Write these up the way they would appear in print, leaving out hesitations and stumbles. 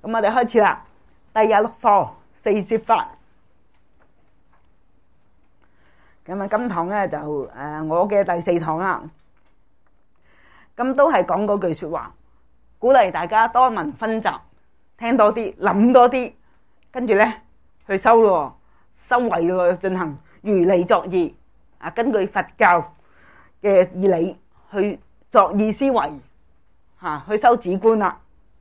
咁我哋開始啦。第26課四攝法。咁啊，今堂咧就我嘅第4堂啦。咁都係講嗰句說話，鼓勵大家多聞分集，聽多啲，諗多啲，跟住咧去修咯，修為咯，進行如理作意啊，根據佛教嘅義理去作意思維去修止觀啦。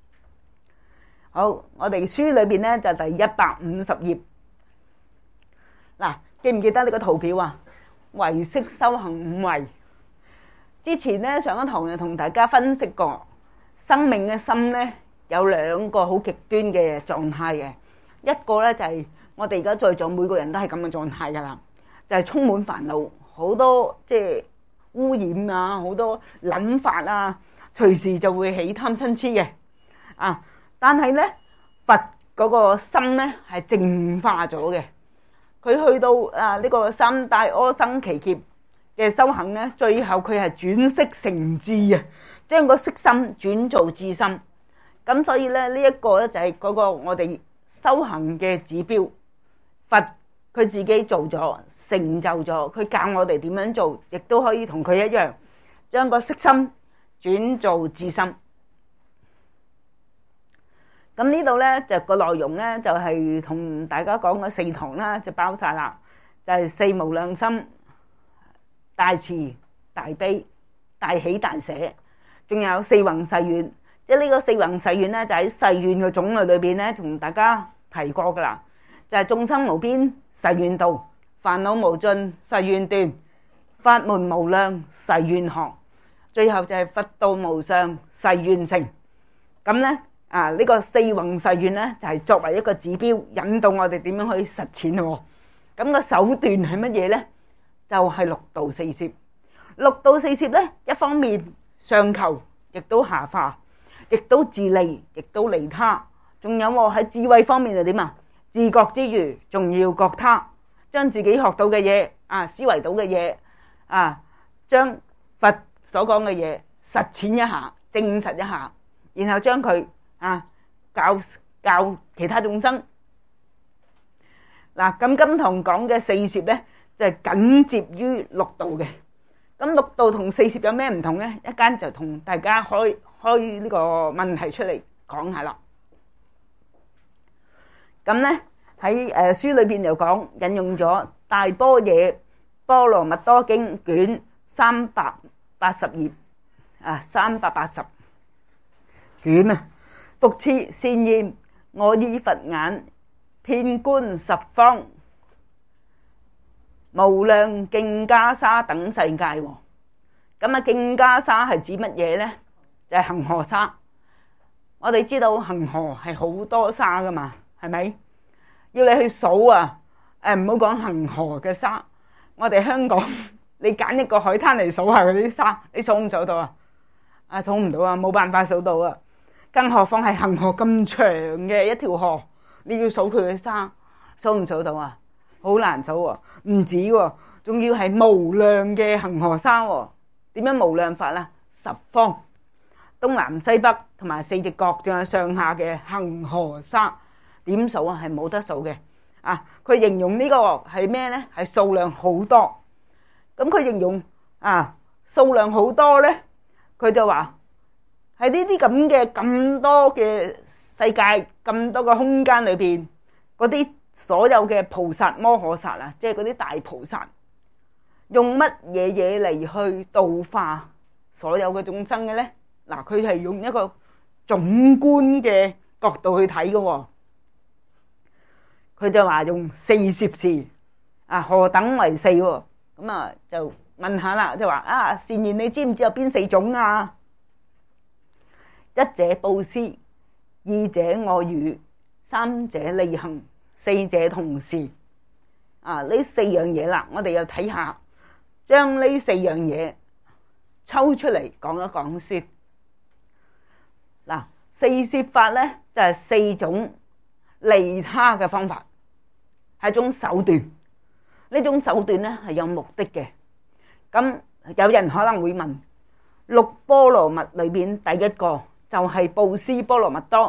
好，我哋書裏邊咧就第150頁。嗱，記唔記得呢個圖表啊？唯識修行5位。之前咧上一堂就同大家分析過，生命嘅心咧有2個好極端嘅狀態嘅。一個咧就係我哋而家在座每個人都係咁嘅狀態噶啦，就係充滿煩惱，好多即係污染啊，好多諗法啊，隨時就會起貪嗔痴嘅啊。但係咧，佛嗰個心咧係淨化咗嘅。佢去到呢個三大阿僧祇劫嘅修行咧，最後佢係轉識成智啊，將個色心轉做智心。咁所以咧，呢一個咧就係嗰個我哋修行嘅指標。佛佢自己做咗，成就咗，佢教我哋點樣做，亦都可以同佢一樣，將個色心轉做智心。咁呢度咧就個內容咧就係同大家講嘅4堂啦，就包晒啦，就係4無量心、大慈大悲、大喜大捨，仲有4弘誓願。即係呢個4弘誓願咧，就喺誓願嘅種類裏邊咧，同大家提過噶啦，就係眾生無邊誓願度，煩惱無盡誓願斷，法門無量誓願學，最後就係佛道無上誓願成。咁咧。呢個4弘誓願咧，就係作為一個指標，引導我哋點樣去實踐咯。咁個手段係乜嘢咧？就係六度四攝。六度四攝咧，一方面上求，亦都下化，亦都自利，亦都利他。仲有喺智慧方面就點啊？自覺之餘，仲要覺他，將自己學到嘅嘢思維到嘅嘢將佛所講嘅嘢實踐一下，證實一下，然後將佢教其他眾生。嗱，咁今堂講嘅四攝咧，就係緊接於六度嘅。咁六度同四攝有咩唔同咧？一間就同大家開呢個問題出嚟講下啦。咁咧喺書裏邊就講引用咗《大般若波羅蜜多經》卷380頁380卷啊。復次善言，我以佛眼遍觀十方無量殑伽沙等世界。咁殑伽沙係指乜嘢呢？就係恆河沙。我哋知道恆河係好多沙噶嘛，係咪？要你去數唔好講恆河嘅沙，我哋香港你揀一個海灘嚟數下嗰啲沙，你數唔數到啊？數唔到啊，冇辦法數到啊！更何況係恆河咁長嘅一條河，你要數佢嘅沙，數唔數到啊？好難數喎，唔止喎，仲要係無量嘅恆河沙喎。點樣無量法啊？十方、東南西北同埋4隻角，仲有上下嘅恆河沙，點數啊？係冇得數嘅。佢形容呢個係咩呢？係數量好多。咁佢形容數量好多呢，佢就話，喺呢啲咁多嘅世界，咁多個空間裏邊，嗰啲所有嘅菩薩摩訶薩即係嗰啲大菩薩，用乜嘢嚟去度化所有嘅眾生嘅咧？嗱，佢係用一個總觀嘅角度去睇嘅。佢就話用四攝事，何等為四？咁就問下啦，就話善言，你知唔知有邊4種啊？一者布施，二者愛語，三者利行，四者同事。呢4樣嘢啦，我哋又睇下，將呢4樣嘢抽出嚟講一講先。嗱，四攝法咧就係4種利他嘅方法，係一種手段。呢種手段咧係有目的嘅。咁有人可能會問，6波羅蜜裏邊第一個就係布施波羅蜜多，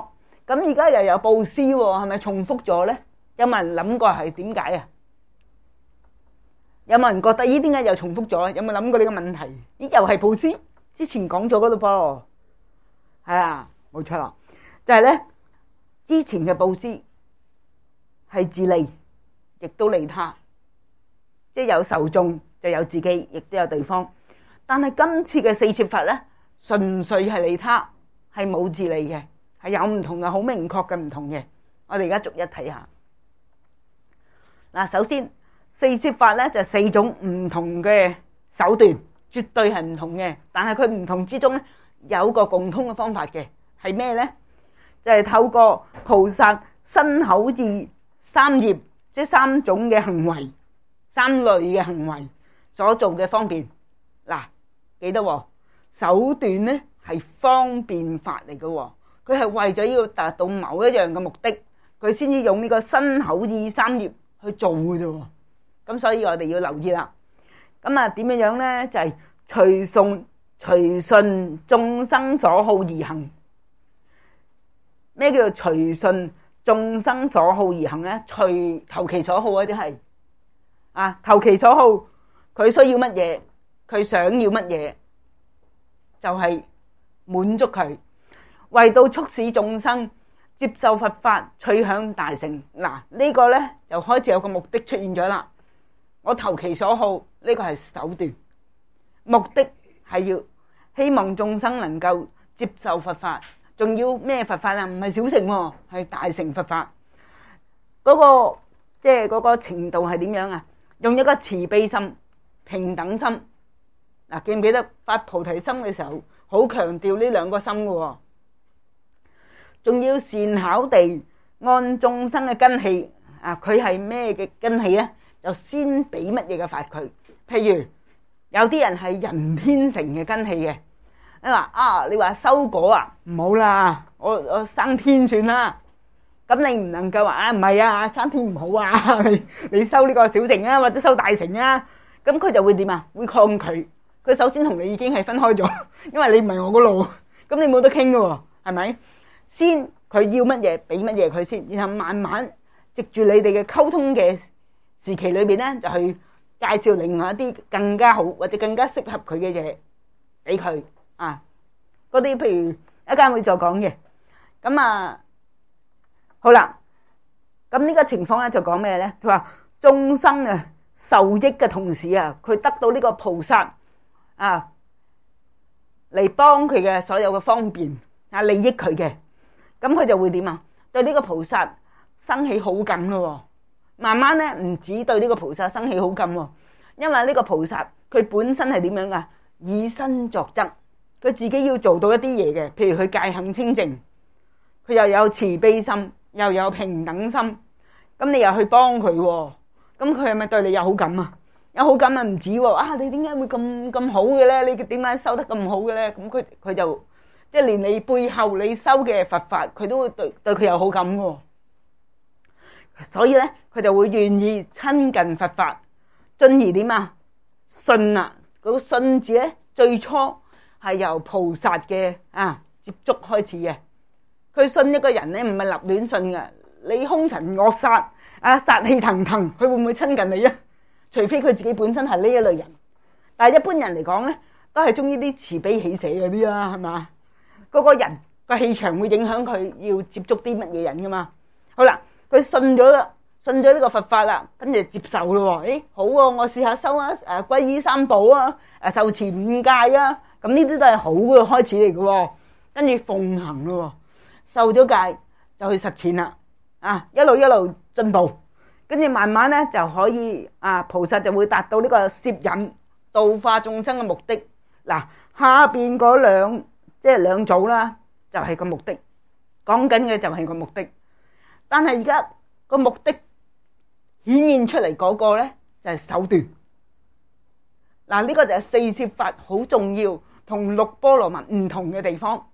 咁而家又有布施喎，係咪重複咗咧？有冇人諗過係點解啊？有冇人覺得咦？點解又重複咗？有冇諗過呢個問題？咦，又係布施？之前講咗嗰度噃，係啊，冇錯啦，就係咧之前嘅布施係自利，亦都利他，即係有受眾就有自己，亦都有對方。但係今次嘅四攝法咧，純粹係利他，係冇自利嘅，係有唔同嘅，好明確嘅唔同嘅。我哋而家逐一睇下。嗱，首先四攝法咧就四種唔同嘅手段，絕對係唔同嘅。但係佢唔同之中咧，有個共通嘅方法嘅，係咩咧？就係透過菩薩身口意三業，即係三種嘅行為，三類嘅行為所做嘅方便。嗱，記得喎，手段咧係方便法嚟嘅喎，佢係為咗要達到某一樣嘅目的，佢先至用呢個身口意三業去做嘅啫喎。咁所以我哋要留意啦。咁啊點樣咧？就係隨順眾生所好而行。咩叫做隨順眾生所好而行咧？投其所好啊，即係啊，投其所好，佢需要乜嘢，佢想要乜嘢，就係滿足佢，為到促使眾生接受佛法，趨向大乘。嗱，呢個咧就開始有個目的出現咗啦。我投其所好，呢個係手段，目的係要希望眾生能夠接受佛法，仲要咩佛法啊？唔係小乘喎，係大乘佛法。嗰個即係嗰個程度係點樣啊？用一個慈悲心、平等心。嗱，記唔記得發菩提心嘅時候，好強調呢兩個心嘅喎。仲要善巧地按眾生嘅根器啊，佢係咩嘅根器咧？就先俾乜嘢嘅法佢。譬如有啲人係人天成嘅根器嘅，你話收果啊，唔好啦，我生天算啦。咁你唔能夠話唔係啊，生天唔好啊，你收呢個小乘啊，或者收大乘啊，咁佢就會點啊？會抗拒。佢首先同你已經係分開咗，因為你唔係我個路，咁你冇得傾㗎喎，係咪？先佢要乜嘢，俾乜嘢佢先，然後慢慢藉住你哋嘅溝通嘅時期裏邊咧，就去介紹另外一啲更加好或者更加適合佢嘅嘢俾佢啊。嗰啲譬如一間會再講嘅，咁啊好啦，咁呢個情況咧就講咩咧？佢話眾生啊受益嘅同時啊，佢得到呢個菩薩啊嚟幫佢嘅所有嘅方便啊，利益佢嘅，咁佢就會點啊？對呢個菩薩生起好感咯。慢慢咧唔止對呢個菩薩生起好感喎，因為呢個菩薩佢本身係點樣噶？以身作則，佢自己要做到一啲嘢嘅，譬如佢戒行清淨，佢又有慈悲心，又有平等心，咁你又去幫佢，咁佢係咪對你有好感啊？有好感啊唔止喎，你點解會咁好嘅咧？你點解收得咁好嘅咧？咁佢就即係連你背後你收嘅佛法，佢都會對佢有好感喎。所以咧，佢就會願意親近佛法，進而點啊？信啊！嗰個信字咧，最初係由菩薩嘅接觸開始嘅。佢信一個人咧，唔係立亂信嘅。你兇神惡煞殺氣騰騰，佢會唔會親近你啊？除非佢自己本身係呢一類人。但係一般人嚟講咧，都係中意啲慈悲喜捨嗰啲啦，係嘛？嗰個人個氣場會影響佢要接觸啲乜嘢人噶嘛？好啦。佢信咗呢個佛法啦，跟住接受咯喎。好喎，我試下修啊，皈依三寶啊，受持五戒啊，咁呢啲都係好嘅開始嚟嘅喎。跟住奉行咯喎，受咗戒就去實踐啦，一路進步，跟住慢慢咧就可以菩薩就會達到呢個攝引度化眾生嘅目的。嗱，下邊嗰兩組啦，就係個目的，講緊嘅就係個目的。但係而家個目的顯現出嚟嗰個咧就係手段。嗱，呢個就係四攝法好重要同六波羅蜜唔同嘅地方，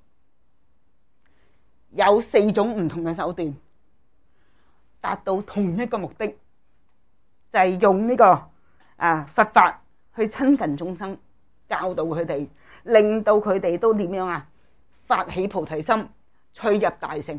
有四種唔同嘅手段達到同一個目的，就係用呢個佛法去親近眾生，教導佢哋，令到佢哋都點樣發起菩提心，趨入大乘。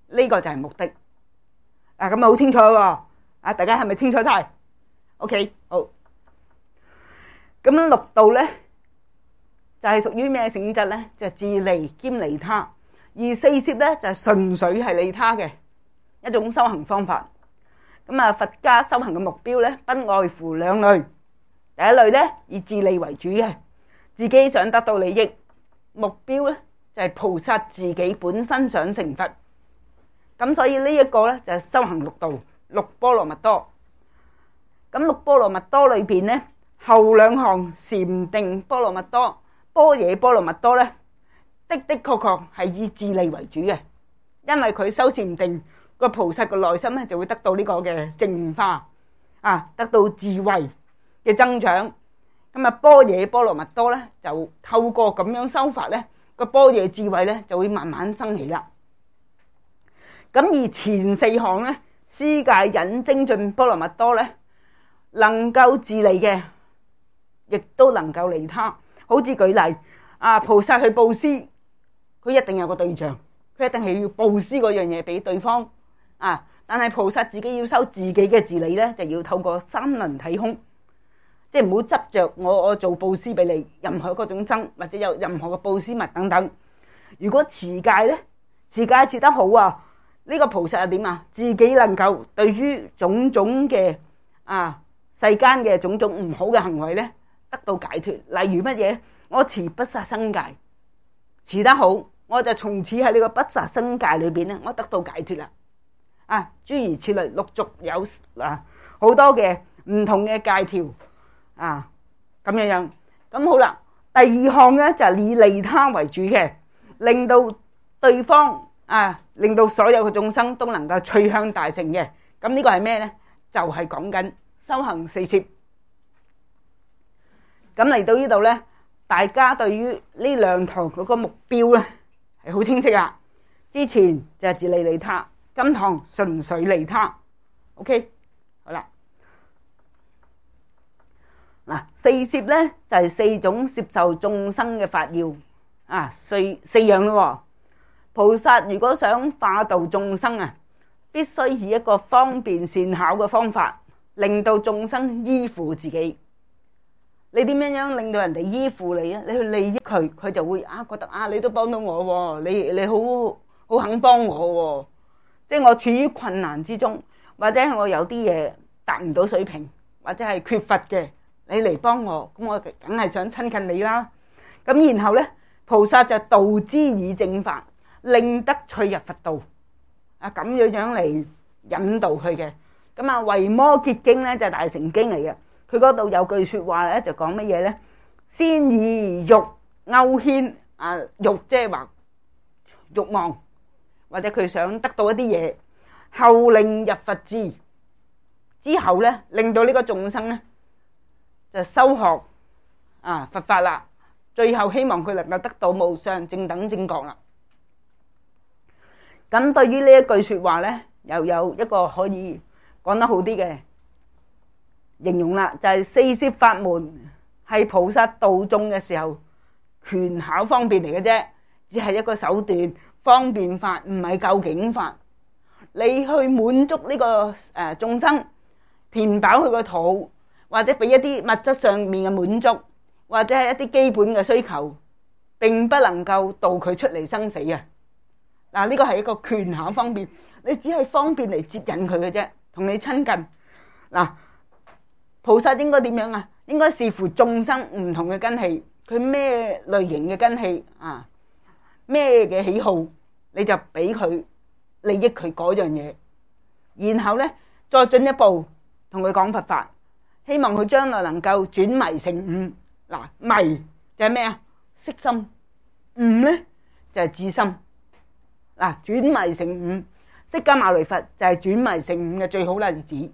呢個就係目的。咁咪好清楚喎。大家係咪清楚晒 ？OK， 好。咁樣六道咧就係屬於咩性質咧？就係自利兼利他。而四攝咧就係純粹係利他嘅一種修行方法。咁佛家修行嘅目標咧，不外乎兩類。第一類咧以自利為主嘅，自己想得到利益，目標咧就係菩薩自己本身想成佛。咁所以呢一個咧就係修行六道，六波羅蜜多。咁六波羅蜜多裏邊咧，後兩項禪定波羅蜜多、般若波羅蜜多咧，的確確係以自利為主嘅，因為佢修禪定個菩薩個內心咧就會得到呢個嘅淨化，得到智慧嘅增長。咁般若波羅蜜多咧就透過咁樣修法咧，個般若智慧咧就會慢慢生起啦。咁而前四項咧，施戒忍精進波羅蜜多咧，能夠自利嘅，亦都能夠利他。好似舉例，菩薩去布施，佢一定有個對象，佢一定係要布施嗰樣嘢俾對方。但係菩薩自己要修自己嘅自利咧，就要透過三輪體空，即係唔好執着我做布施俾你，任何嗰種僧或者有任何嘅布施物等等。如果持戒咧，持戒持得好啊，呢個菩薩係點啊？自己能夠對於種種嘅世間嘅種種唔好嘅行為咧，得到解脫。例如乜嘢？我持不殺生戒，持得好，我就從此喺呢個不殺生戒裏邊咧，我得到解脫啦。諸如此類，陸續有好多嘅唔同嘅戒條咁樣樣。咁好啦，第二項咧就係以利他為主嘅，令到對方令到所有嘅眾生都能夠趨向大成嘅。咁呢個係咩咧？就係講緊修行四攝。咁嚟到呢度咧，大家對於呢兩堂嗰個目標咧係好清晰啊。之前就係自利利他，今堂純粹利他。OK， 好啦。四攝咧就係四種攝受眾生嘅法要四樣咯。菩薩如果想化度眾生必須以一個方便善巧嘅方法，令到眾生依附自己。你點樣令到人哋依附你啊？你去利益佢，佢就會覺得你都幫到我，你好肯幫我，即係我處於困難之中，或者我有啲嘢達唔到水平，或者係缺乏嘅，你嚟幫我，咁我梗係想親近你啦。咁然後咧，菩薩就導之以正法，令得趣入佛道，咁樣嚟引導佢嘅。咁維摩詰經咧就係大乘經嚟嘅，佢嗰度有句說話咧就講乜嘢咧？先以欲勾牽，欲即係話欲望，或者佢想得到一啲嘢，後令入佛智，之後咧令到呢個眾生咧就修學佛法啦，最後希望佢能夠得到無上正等正覺啦。咁對於呢一句說話咧，又有一個可以講得好啲嘅形容啦，就係四攝法門係菩薩度眾嘅時候權巧方便嚟嘅啫，只係一個手段方便法，唔係究竟法。你去滿足呢個眾生，填飽佢個肚，或者俾一啲物質上面嘅滿足，或者係一啲基本嘅需求，並不能夠導佢出嚟生死啊！呢個係一個權巧方便，你只係方便嚟接引佢嘅啫，同你親近。菩薩應該點樣啊？應該視乎眾生唔同嘅根器，佢咩類型嘅根器咩嘅喜好，你就俾佢利益佢嗰樣嘢，然後咧再進一步同佢講佛法，希望佢將來能夠轉迷成悟。迷就係咩啊？色心。悟咧就係智心。轉迷成悟，釋迦牟尼佛就係轉迷成悟嘅最好例子。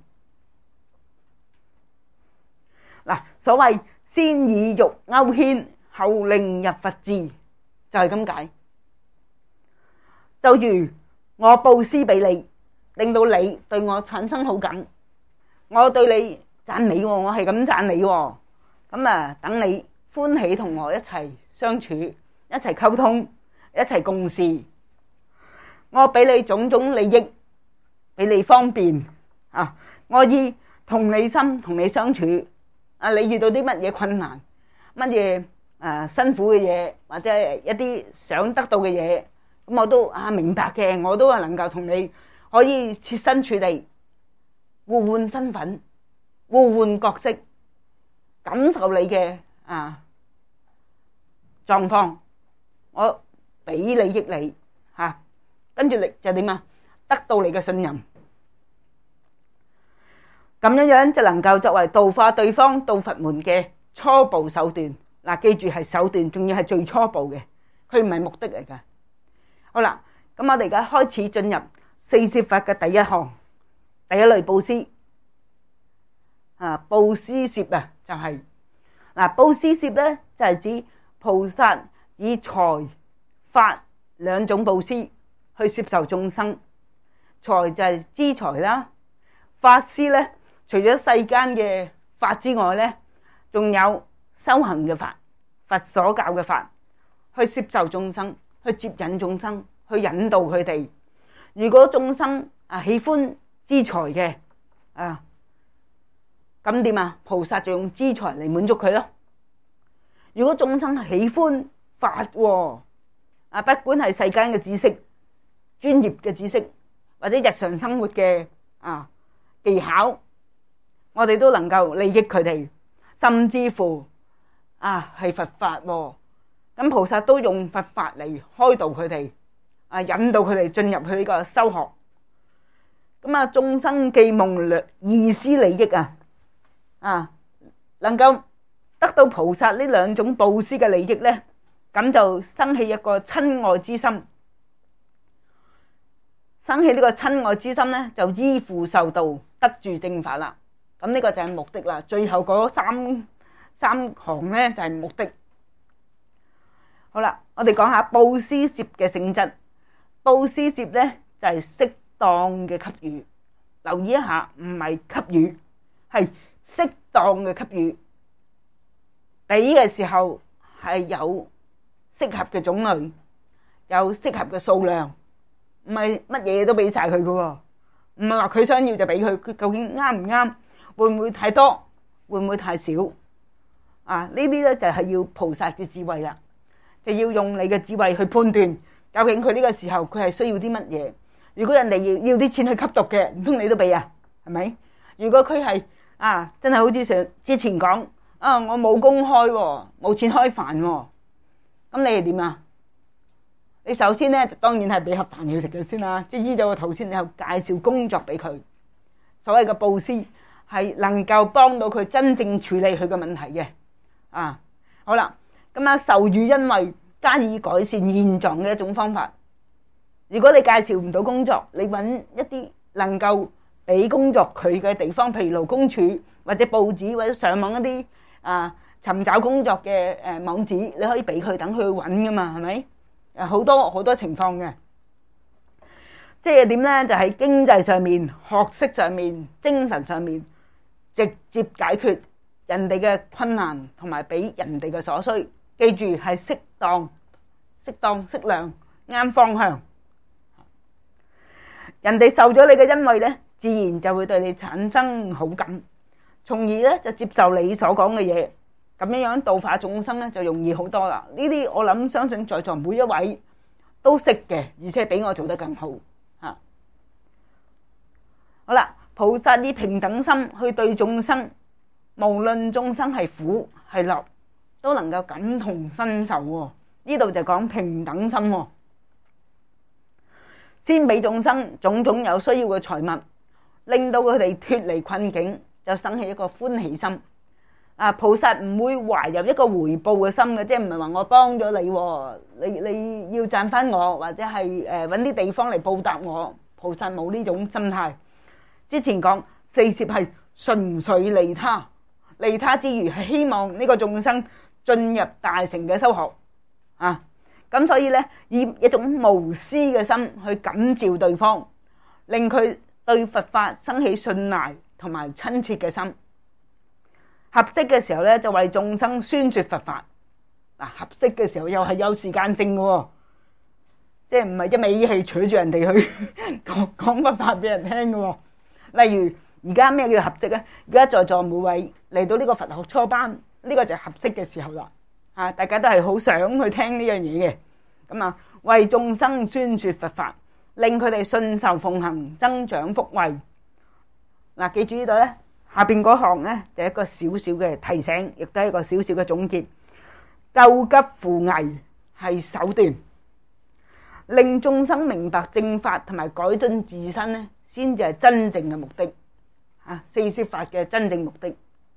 所謂先以欲勾牽，後令入佛智，就係咁解。就如我布施俾你，令到你對我產生好感，我對你讚美，我係咁讚你，咁等你歡喜同我一齊相處，一齊溝通，一齊共事。 我俾你種種利益，俾你方便啊！我以同理心同你相處啊！你遇到啲乜嘢困難，乜嘢辛苦嘅嘢，或者係一啲想得到嘅嘢，咁我都明白嘅，我都係能夠同你可以設身處地，互換身份，互換角色，感受你嘅狀況，我俾利益你吓，跟住你就點啊？得到你嘅信任，咁樣樣就能夠作為度化對方到佛門嘅初步手段。嗱，記住係手段，仲要係最初步嘅，佢唔係目的嚟噶。好啦，咁我哋而家開始進入四攝法嘅第一項，第一類布施布施攝啊，就係布施攝咧，就係指菩薩以財法兩種布施去攝受眾生。財就係資財啦，法施咧，除咗世間嘅法之外咧，仲有修行嘅法，佛所教嘅法，去攝受眾生，去接引眾生，去引導佢哋。如果眾生喜歡資財嘅咁點啊？菩薩就用資財嚟滿足佢咯。如果眾生喜歡法不管係世間嘅知識、專業嘅知識，或者日常生活嘅技巧，我哋都能夠利益佢哋，甚至乎係佛法咁菩薩都用佛法嚟開導佢哋，引導佢哋進入去呢個修學。咁眾生既蒙二施利益能夠得到菩薩呢兩種布施嘅利益呢，咁就生起一個親愛之心。生起呢個親愛之心呢，就依附受道，得住正法啦。咁呢個就係目的啦。最後嗰三行呢，就係目的。好啦，我哋講下布施攝嘅性質。布施攝呢，就係適當嘅給予。留意一下，唔係給予，係適當嘅給予。俾嘅時候係有適合嘅種類，有適合嘅數量，唔係乜嘢都俾晒佢噶，唔係話佢想要就俾佢，佢究竟啱唔啱，會唔會太多，會唔會太少？呢啲咧就係要菩薩嘅智慧啦，就要用你嘅智慧去判斷，究竟佢呢個時候佢係需要啲乜嘢。如果人哋要啲錢去吸毒嘅，唔通你都俾啊？係咪？如果佢係真係好似之前講我冇工開喎，冇錢開飯喎，咁你係點啊？你首先咧，當然係俾盒飯要食嘅先啦，即係醫咗個肚先，然後介紹工作俾佢。所謂嘅布施係能夠幫到佢真正處理佢嘅問題嘅。好啦，咁授予恩惠加以改善現狀嘅一種方法。如果你介紹唔到工作，你揾一啲能夠俾工作佢嘅地方，譬如勞工處或者報紙或者上網一啲尋找工作嘅網址，你可以俾佢，等佢去揾噶嘛，係咪？好多情況嘅，即係點呢？就喺經濟上面、學識上面、精神上面，直接解決人哋嘅困難，同埋俾人哋嘅所需。記住係適當、適量、啱方向。人哋受咗你嘅恩惠呢，自然就會對你產生好感，從而呢就接受你所講嘅嘢。咁樣度化眾生咧就容易好多啦。呢啲我諗相信在座每一位都識嘅，而且比我做得更好。好啦，菩薩以平等心去對眾生，無論眾生係苦係樂，都能夠感同身受。呢度就講平等心，先俾眾生種種有需要嘅財物，令到佢哋脫離困境，就生起一個歡喜心。菩薩唔會懷有一個回報嘅心嘅，即係唔係話我幫咗你要賺翻我，或者係搵啲地方嚟報答我。菩薩冇呢種心態。之前講四攝係純粹利他，利他之餘係希望呢個眾生進入大乘嘅修學。咁所以呢，以一種無私嘅心去感召對方，令佢對佛法生起信賴同埋親切嘅心。合適嘅時候咧，就為眾生宣說佛法。合適嘅時候又係有時間性嘅， 即係唔係一味係取住人哋去講佛法俾人聽嘅。例如而家咩叫合適咧？而家在座每位嚟到呢個佛學初班，呢個就係合適嘅時候啦。大家都係好想去聽呢樣嘢嘅。咁啊，為眾生宣說佛法，令佢哋信受奉行，增長福慧。嗱，記住呢度咧，下邊嗰行咧就係一個少少嘅提醒，亦都係一個少少嘅總結。救急扶危係手段，令眾生明白正法同埋改進自身咧，先至係真正嘅目的。四攝法嘅真正目的。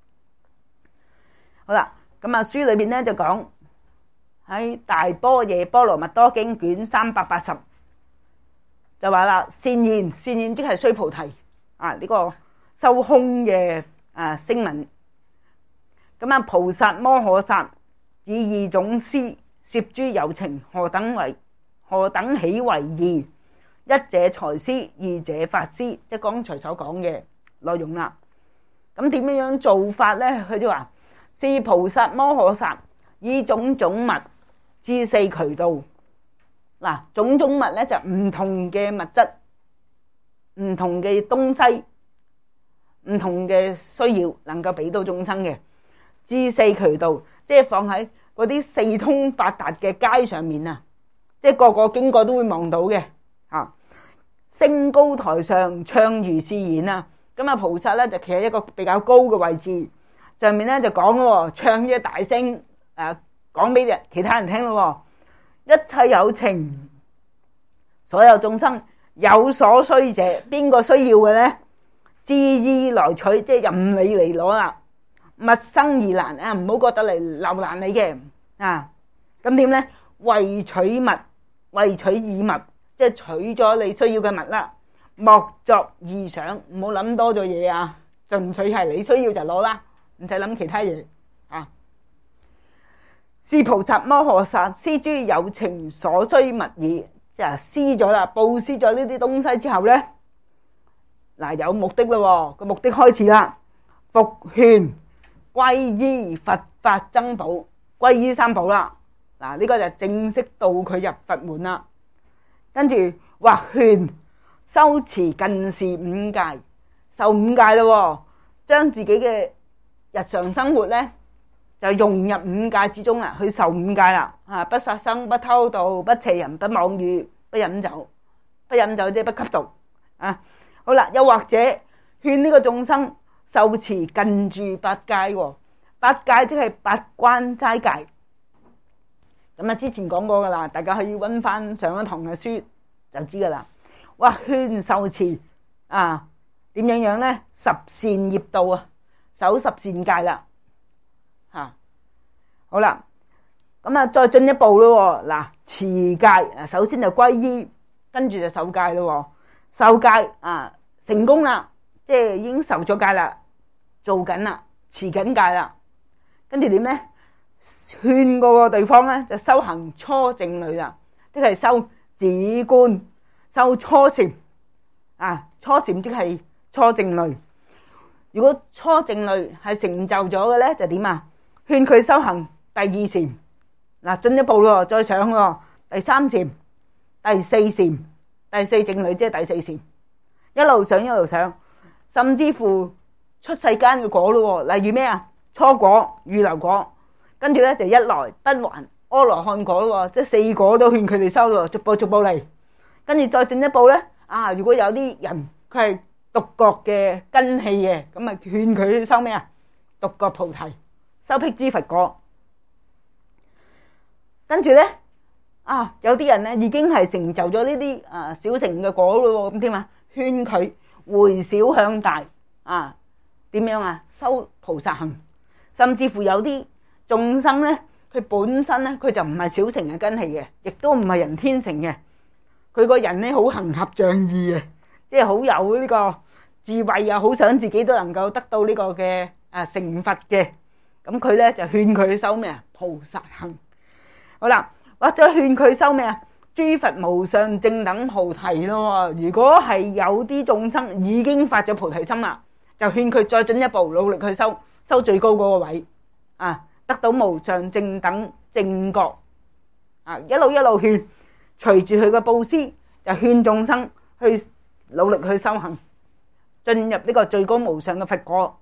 好啦，咁啊書裏邊咧就講喺《大般若波羅蜜多經》卷380就話啦，善言即係須菩提呢個修空嘅聲聞。咁啊，菩薩摩訶薩以二種施攝諸有情，何等起為義？一者財施，二者法施，即係剛才所講嘅內容啦。咁點樣做法咧？佢就話是菩薩摩訶薩以種種物至四渠道。嗱，種種物咧就唔同嘅物質，唔同嘅東西，唔同嘅需要，能夠俾到眾生嘅。至四渠道，即係放喺嗰啲四通八達嘅街上面啊，即係個個經過都會望到嘅。升高台上唱如是言啊，咁啊菩薩咧就企喺一個比較高嘅位置，上面咧就講咯，唱即係大聲講俾其他人聽咯。一切有情，所有眾生有所需者，邊個需要嘅咧？自意來取，即係任你嚟攞啦。勿生疑難啊，唔好覺得嚟留難你嘅啊。咁點咧？為取物，為取以物，即係取咗你需要嘅物啦。莫作意想，唔好諗多咗嘢啊。盡取係你需要就攞啦，唔使諗其他嘢啊。是菩薩摩訶薩施諸有情所需物已，即係施咗啦，布施咗呢啲東西之後咧，嗱有目的咯，個目的開始啦。復勸皈依佛法僧寶，皈依三寶啦。嗱呢個就正式導佢入佛門啦。跟住或勸修持近事五戒，受五戒咯，將自己嘅日常生活咧就融入五戒之中啦，去受五戒啦。不殺生、不偷盜、不邪淫、不妄語、不飲酒。不飲酒即係不吸毒啊。好啦，又或者勸呢個眾生受持近住八戒。八戒即係八關齋戒。咁啊，之前講過噶啦，大家可以溫翻上一堂嘅書就知噶啦。或勸受持點樣咧？十善業道啊，守十善戒啦。好啦，咁啊再進一步咯。嗱，持戒首先就皈依，跟住就受戒咯。受戒成功啦，即係已經受咗戒啦，做緊啦，持緊戒啦。跟住點咧？勸嗰個地方咧就修行初靜慮啦，即係修止觀，修初禪。初禪即係初靜慮。如果初靜慮係成就咗嘅咧，就點啊？勸佢修行第二禪。進一步咯，再上咯，第三禪、第四禪、第四靜慮即係第四禪，一路上一路上，甚至乎出世間嘅果咯。例如咩啊？初果、預流果，跟住咧就一來不還阿羅漢果咯，即係四果都勸佢哋修咯，逐步逐步嚟。跟住再進一步咧，如果有啲人佢係獨覺嘅根器嘅，咁啊勸佢修咩啊？獨覺菩提，修辟支佛果。跟住咧，有啲人咧已經係成就咗呢啲小乘嘅果咯，咁點啊？勸佢回小向大，點樣啊？修菩薩行。甚至乎有啲眾生咧，佢本身咧佢就唔係小乘嘅根器嘅，亦都唔係人天成嘅。佢個人咧好行俠仗義嘅，即係好有呢個智慧啊，好想自己都能夠得到呢個嘅成佛嘅。咁佢咧就勸佢修咩啊？菩薩行。好啦，或者勸佢修咩啊？諸佛無上正等菩提咯。如果係有啲眾生已經發咗菩提心啦，就勸佢再進一步努力去修最高嗰個位，得到無上正等正覺，一路勸， 隨住佢嘅布施，就勸眾生去努力去修行，進入呢個最高無上嘅佛果。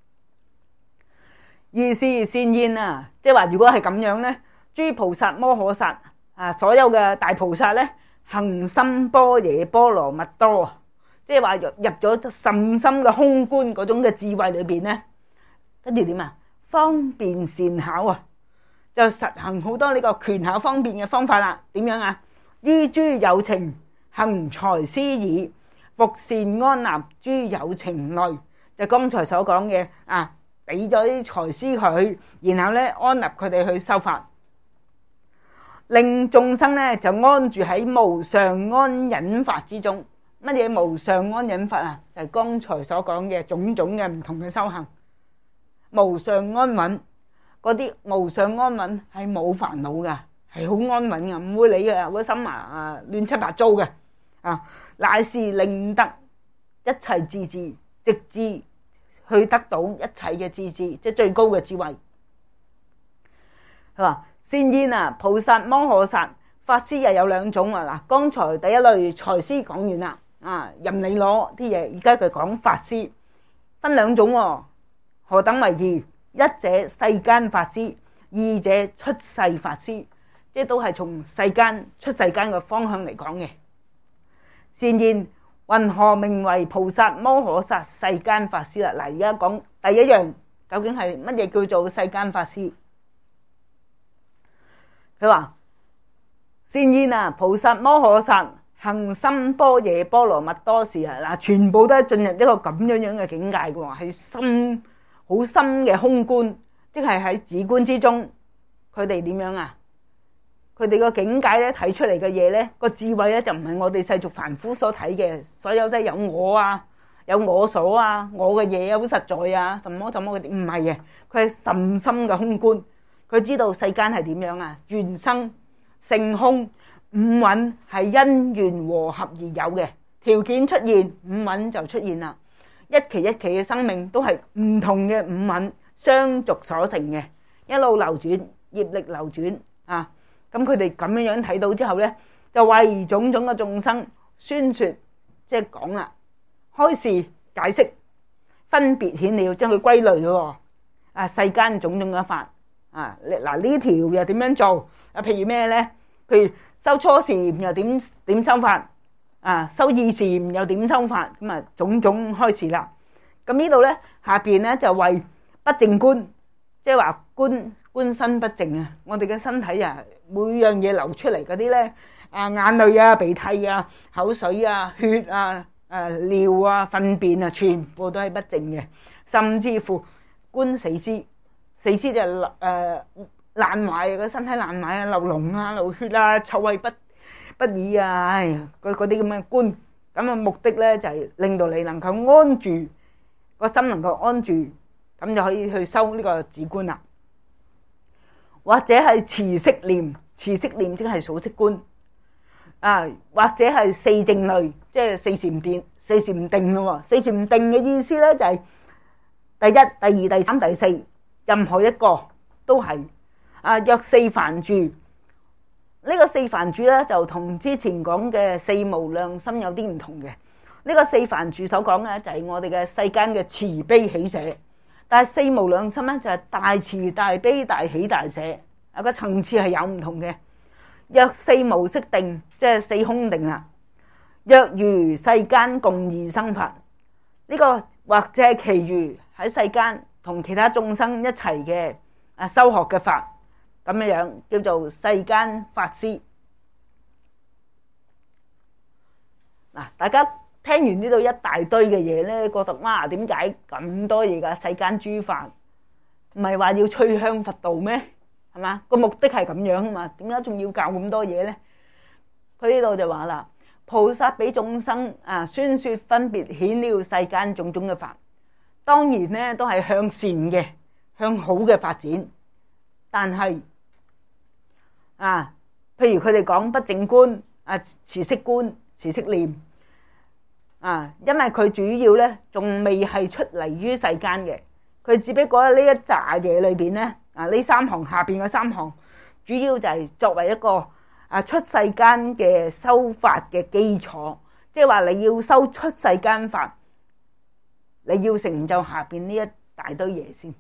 意思先焉啊，即係話如果係咁樣咧，諸菩薩摩訶薩啊，所有嘅大菩薩咧，行深般若波羅蜜多，即係話入咗甚深嘅空觀嗰種嘅智慧裏邊咧，跟住點啊？方便善巧啊，就實行好多呢個權巧方便嘅方法啦。點樣啊？於諸有情行財施以，復善安立諸有情類，就剛才所講嘅啊，俾咗啲財施佢，然後咧安立佢哋去修法，令眾生咧就安住喺無上安忍法之中。乜嘢無上安忍法啊？就係剛才所講嘅種種嘅唔同嘅修行。無上安穩，嗰啲無上安穩係冇煩惱噶，係好安穩噶，唔會理嘅，個心亂七八糟嘅啊，乃是令得一切智智，直至去得到一切嘅智智，即係最高嘅智慧。佢話先焉啊，菩薩摩訶薩法師又有兩種啊。嗱，剛才第一類財施講完啦，啊，任你攞啲嘢，而家佢講法師分兩種喎。何等為義？一者世間法師，二者出世法師，即係都係從世間出世間嘅方向嚟講嘅。先焉，云何名為菩薩摩訶薩世間法師啦？嗱，而家講第一樣，究竟係乜嘢叫做世間法師？佢話先焉啊，菩薩摩訶薩行深般若波羅蜜多時啊，嗱，全部都係進入一個咁樣樣嘅境界嘅喎，係深。好深嘅空觀，即係喺止觀之中，佢哋點樣啊？佢哋個境界咧睇出嚟嘅嘢咧，個智慧咧就唔係我哋世俗凡夫所睇嘅，所有都係有我啊，有我所啊，我嘅嘢好實在啊，什麼什麼嗰啲，唔係嘅，佢係甚深嘅空觀，佢知道世間係點樣啊？緣生性空五蘊係因緣和合而有嘅，條件出現，五蘊就出現啦。一期一期嘅生命都係唔同嘅五蘊相續所成嘅，一路流轉，業力流轉啊！咁佢哋咁樣樣睇到之後咧，就為種種嘅眾生宣說，即係講啦，開示解釋，分別顯了，將佢歸類咯。啊，世間種種嘅法啊，嗱呢條又點樣做？啊，譬如咩咧？譬如修初禪又點修法？啊，修二禪又點修法？咁啊，種種開始啦。咁呢度咧，下邊咧就為不淨觀，即係話觀身不淨啊。我哋嘅身體啊，每樣嘢流出嚟嗰啲咧，啊眼淚啊、鼻涕啊、口水啊、血啊、尿啊、糞便啊，全部都係不淨嘅。甚至乎觀死屍，死屍就爛壞個身體爛壞啊，流膿啊、流血啊、臭味不已啊，唉，嗰啲咁嘅觀，咁嘅目的咧就係令到你能夠安住個心，能夠安住，咁就可以去修呢個止觀啦。或者係持息念，持息念即係數息觀啊，或者係四靜慮，即係四禪定咯。四禪定嘅意思咧就係第一、第二、第三、第四，任何一個都係啊。若四梵住。呢個四梵住咧就同之前講嘅四無量心有啲唔同嘅。呢個四梵住所講嘅就係我哋嘅世間嘅慈悲喜捨，但係四無量心咧就係大慈大悲大喜大捨，啊個層次係有唔同嘅。若四無色定，即係四空定啦。若如世間共異生法，呢個或者係其餘喺世間同其他眾生一齊嘅修學嘅法。咁樣樣叫做世間法師。嗱，大家聽完呢度一大堆嘅嘢咧，覺得哇，點解咁多嘢噶？世間諸法唔係話要趨向佛道咩？係嘛？個目的係咁樣啊嘛？點解仲要教咁多嘢咧？佢呢度就話啦，菩薩俾眾生宣說分別顯了世間種種嘅法，當然咧都係向善嘅、向好嘅發展，但係譬如佢哋講不淨觀持息觀、持息念因為佢主要咧仲未係出嚟於世間嘅，佢只不過呢一紮嘢裏邊咧呢三行下邊嘅三行，主要就係作為一個出世間嘅修法嘅基礎，即係話你要修出世間法，你要成就下邊呢一大堆嘢先。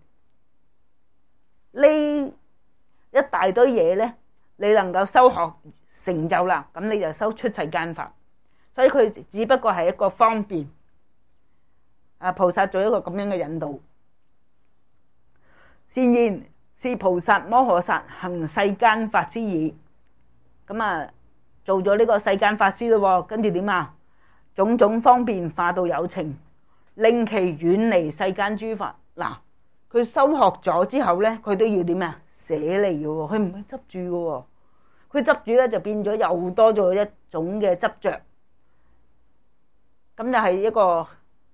呢一大堆嘢咧，你能夠修學成就啦，咁你就修出世間法。所以佢只不過係一個方便，菩薩做一個咁樣嘅引導。善言是菩薩摩訶薩行世間法之意。咁做咗呢個世間法師咯，跟住點啊？種種方便化導有情，令其遠離世間諸法。嗱，佢修學咗之後咧，佢都要點啊？捨離嘅，佢唔係執住嘅。佢執住咧就變咗又多咗一種嘅執着，咁就係一個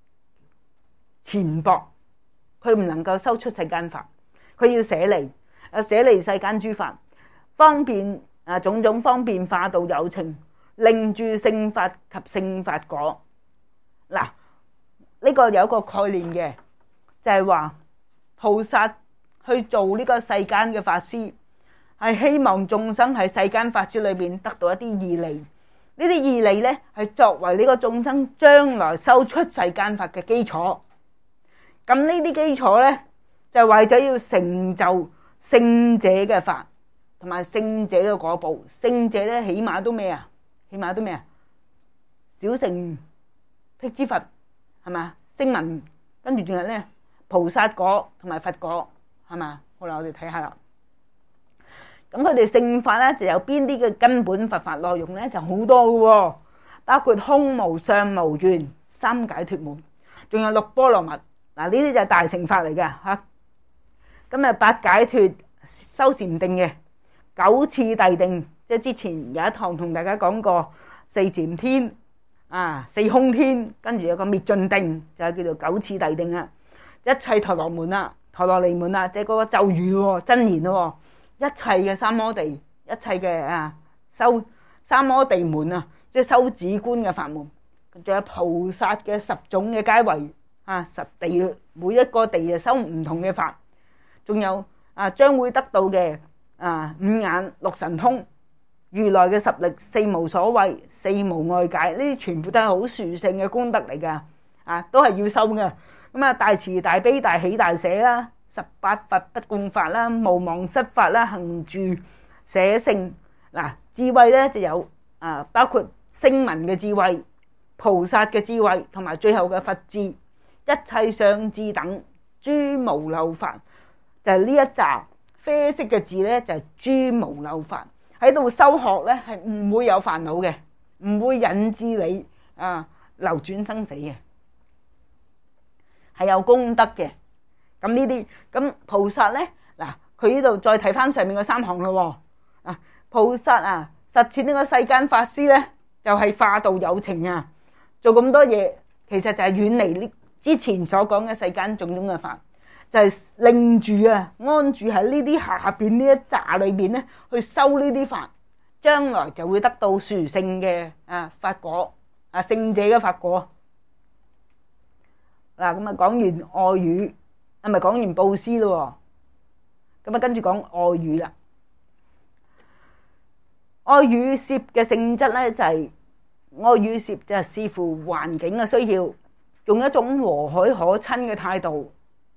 纏縛，佢唔能夠修出世間法，佢要捨離，捨離世間諸法，方便種種方便化導有情，令住聖法及聖法果。嗱，呢個有一個概念嘅，就係話菩薩去做呢個世間嘅法師，係希望眾生喺世間法師裏邊得到一啲義利。呢啲義利咧係作為呢個眾生將來修出世間法嘅基礎。咁呢啲基礎咧就為咗要成就聖者嘅法，同埋聖者嘅果報。聖者咧起碼都咩啊？起碼都咩啊？小乘辟支佛係嘛？聲聞，跟住仲有咧菩薩果同埋佛果係嘛？好啦，我哋睇下啦。咁佢哋聖法咧就有邊啲嘅根本佛法內容咧？就好多嘅，包括空無相無願三解脫門，仲有六波羅蜜。嗱，呢啲就係大乘法嚟嘅吓。咁八解脫修禪定嘅九次第定，即係之前有一堂同大家講過四禪天四空天，跟住有個滅盡定，就係叫做九次第定啊。一切陀羅門啊，陀羅尼門啊，即係嗰個咒語真言咯。一切嘅三摩地，一切嘅修三摩地門啊，即係修止觀嘅法門，仲有菩薩嘅10種嘅階位10地，每一個地就修唔同嘅法，仲有將會得到嘅五眼六神通，如來嘅10力，四無所畏，四無礙解，呢啲全部都係好殊勝嘅功德嚟噶，都係要修嘅。咁大慈大悲大喜大捨啦，18佛不共法啦，無忘失法啦，行住捨性。嗱，智慧咧就有包括聲聞嘅智慧、菩薩嘅智慧，同埋最後嘅佛智，一切相智等諸無漏法，就係呢一紮啡色嘅字咧，就係諸無漏法。喺度修學咧係唔會有煩惱嘅，唔會引致你流轉生死嘅，係有功德嘅。咁呢啲咁菩薩咧，嗱，佢呢度再睇翻上面嘅3行咯。菩薩實踐呢個世間法師咧，就係化導有情做咁多嘢，其實就係遠離呢之前所講嘅世間種種嘅法，就係令住安住喺呢啲下邊呢一紮裏邊咧，去修呢啲法，將來就會得到殊勝嘅法果，聖者嘅法果。嗱，咁講完愛語，咪講完布施咯，咁跟住講愛語啦。愛語攝嘅性質咧就係愛語攝就係視乎環境嘅需要，用一種和藹可親嘅態度，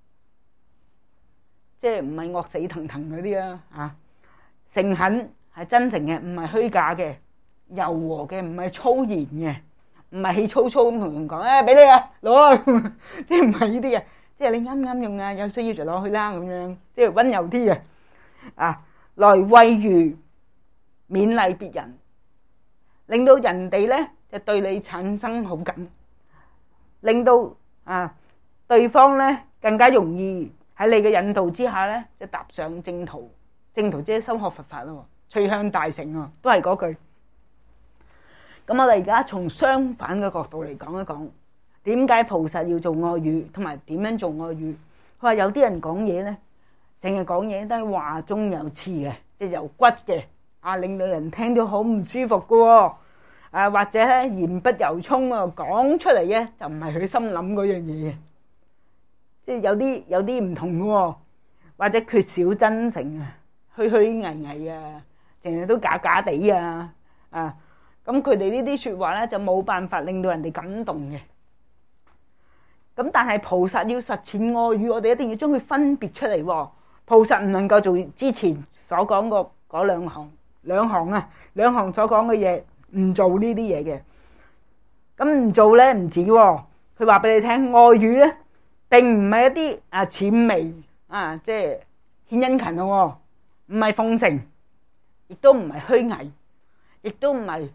即係唔係惡死騰騰嗰啲誠懇係真誠嘅，唔係虛假嘅，柔和嘅，唔係粗言嘅，唔係氣粗粗咁同人講俾你攞即係唔係呢啲嘅，即係你啱啱用有需要就攞去啦咁樣，即係溫柔啲嘅來慰喻勉勵別人，令到人哋咧就對你產生好感，令到對方咧更加容易喺你嘅引導之下咧就踏上正途。正途即係修學佛法咯，趨向大成都係嗰句。咁我哋而家從相反嘅角度嚟講一講，點解菩薩要做愛語，同埋點樣做愛語。佢話有啲人講嘢咧，成日講嘢都係話中有刺嘅，即係有骨嘅。令到人聽到好唔舒服嘅或者咧言不由衷講出嚟嘅就唔係佢心諗嗰樣嘢嘅，即係有啲唔同嘅，或者缺少真誠虛虛偽偽成日都假假地啊，咁佢哋呢啲說話咧就冇辦法令到人哋感動嘅。咁但係菩薩要實踐愛語，我哋一定要將佢分別出嚟喎。菩薩唔能夠做之前所講過嗰兩行所講嘅嘢，唔做呢啲嘢嘅。咁唔做咧唔止喎，佢話俾你聽，愛語咧並唔係一啲諂媚即係獻殷勤咯，唔係奉承，亦都唔係虛偽，亦都唔係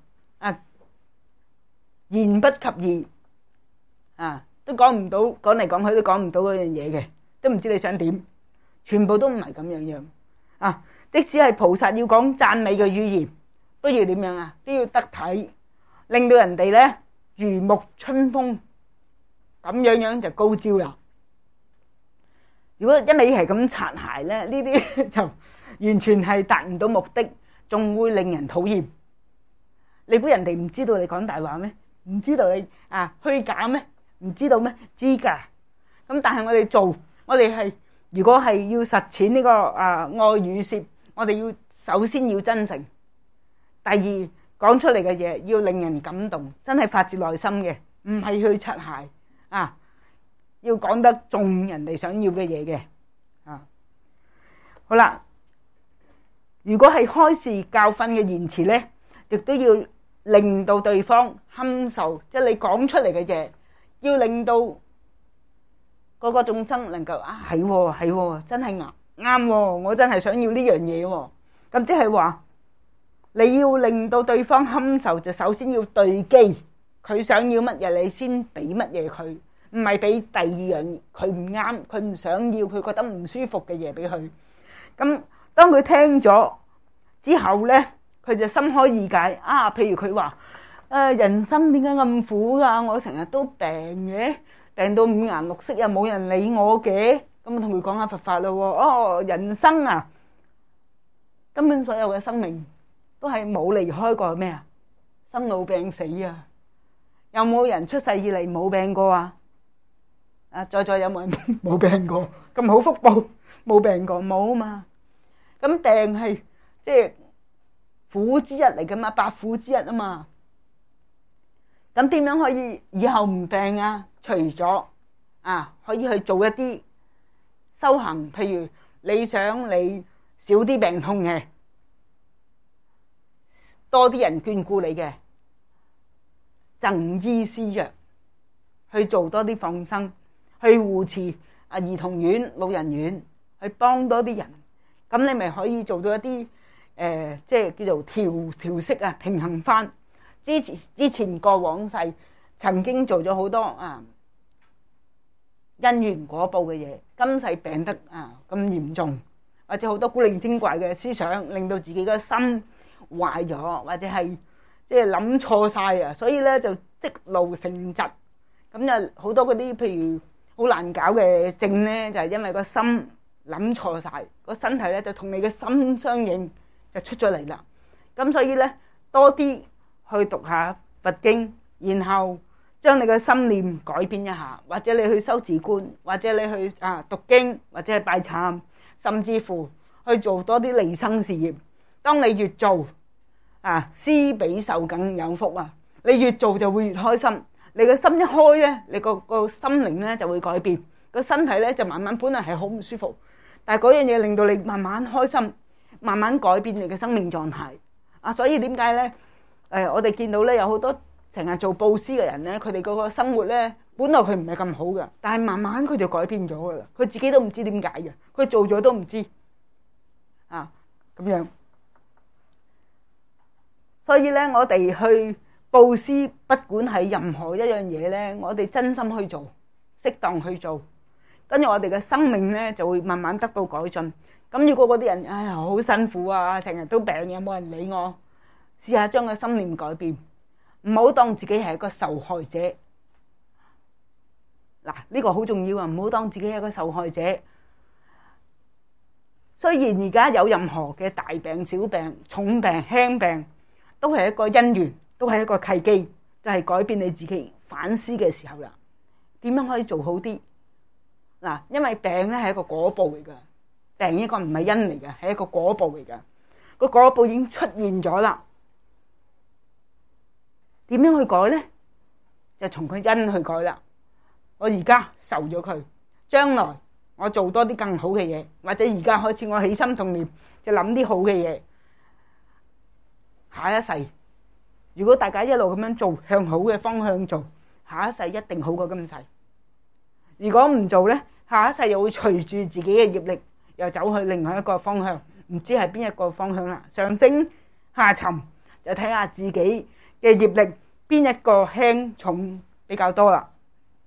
言不及義都講唔到，講嚟講去都講唔到嗰樣嘢嘅，都唔知你想點，全部都唔係咁樣即使係菩薩要講讚美嘅語言，都要點樣都要得體，令到人哋咧如沐春風，咁樣就高招啦。如果一味係咁擦鞋咧，呢啲就完全係達唔到目的，仲會令人討厭。你估人哋唔知道你講大話咩？唔知道你虛假咩？唔知道咩？知噶。咁但係我哋做，我哋係如果係要實踐呢個愛語攝，我哋要首先要真誠，第二講出嚟嘅嘢要令人感動，真係發自內心嘅，唔係去擦鞋要講得中人哋想要嘅嘢嘅好啦，如果係開示教訓嘅言辭咧，亦都要令到對方堪受，即係你講出嚟嘅嘢，要令到嗰個眾生能夠係真係啱，我真係想要呢樣嘢喎。咁即係話你要令到對方堪受，就首先要對機，佢想要乜嘢，你先俾乜嘢佢，唔係俾第二樣佢唔啱，佢唔想要，佢覺得唔舒服嘅嘢俾佢。咁當佢聽咗之後咧，佢就心開意解譬如佢話人生點解咁苦噶？我成日都病嘅，病到五顏六色又冇人理我嘅。咁我同佢講下佛法咯。人生根本所有嘅生命都係冇離開過咩生老病死啊！有冇人出世以嚟冇病過在座有冇人冇病過？咁好福報冇病過冇啊嘛？咁病係即係苦之一嚟噶嘛，百苦之一啊嘛。咁點樣可以以後唔病除咗可以去做一啲修行，譬如你想你少啲病痛嘅，多啲人眷顧你嘅，贈醫施藥，去做多啲放生，去護持兒童院、老人院，去幫多啲人，咁你咪可以做到一啲即係叫做調息平衡翻。之前過往世曾經做咗好多因緣果報嘅嘢，今世病得咁嚴重，或者好多古靈精怪嘅思想，令到自己個心壞咗，或者係即係諗錯晒所以咧就積勞成疾。咁就好多嗰啲譬如好難搞嘅症咧，就係因為個心諗錯晒，個身體咧就同你嘅心相應，就出咗嚟啦。咁所以咧多啲去讀下佛經，然後將你嘅心念改變一下，或者你去修止觀，或者你去讀經，或者係拜懺，甚至乎去做多啲利生事業。當你越做施比受更有福你越做就會越開心。你個心一開咧，你個心靈咧就會改變，個身體咧就慢慢本來係好唔舒服，但係嗰樣嘢令到你慢慢開心，慢慢改變你嘅生命狀態所以點解咧？我哋見到咧有好多成日做布施嘅人咧，佢哋嗰個生活咧本來佢唔係咁好嘅，但係慢慢佢就改變咗噶啦，佢自己都唔知點解嘅，佢做咗都唔知咁樣。所以咧，我哋去布施，不管係任何一樣嘢咧，我哋真心去做，適當去做，跟住我哋嘅生命咧就會慢慢得到改進。咁如果嗰啲人好辛苦成日都病，有冇人理我？試下將個心念改變，唔好當自己係一個受害者。嗱，呢個好重要唔好當自己係一個受害者。雖然而家有任何嘅大病、小病、重病、輕病，都係一個因緣，都係一個契機，就係改變你自己反思嘅時候啦。點樣可以做好啲？因為病咧係一個果報嚟噶，病呢個唔係因嚟嘅，係一個果報嚟噶。 個果報已經出現咗啦。點樣去改呢？就從佢因去改啦。我而家受咗佢，將來我做多啲更好嘅嘢，或者而家開始我起心動念就諗啲好嘅嘢。下一世如果大家一路咁樣做，向好嘅方向做，下一世一定好過今世。如果唔做呢，下一世又會隨住自己嘅業力又走去另外一個方向，唔知係邊一個方向啦。上升下沉就睇下自己嘅業力邊一個輕重比較多啦。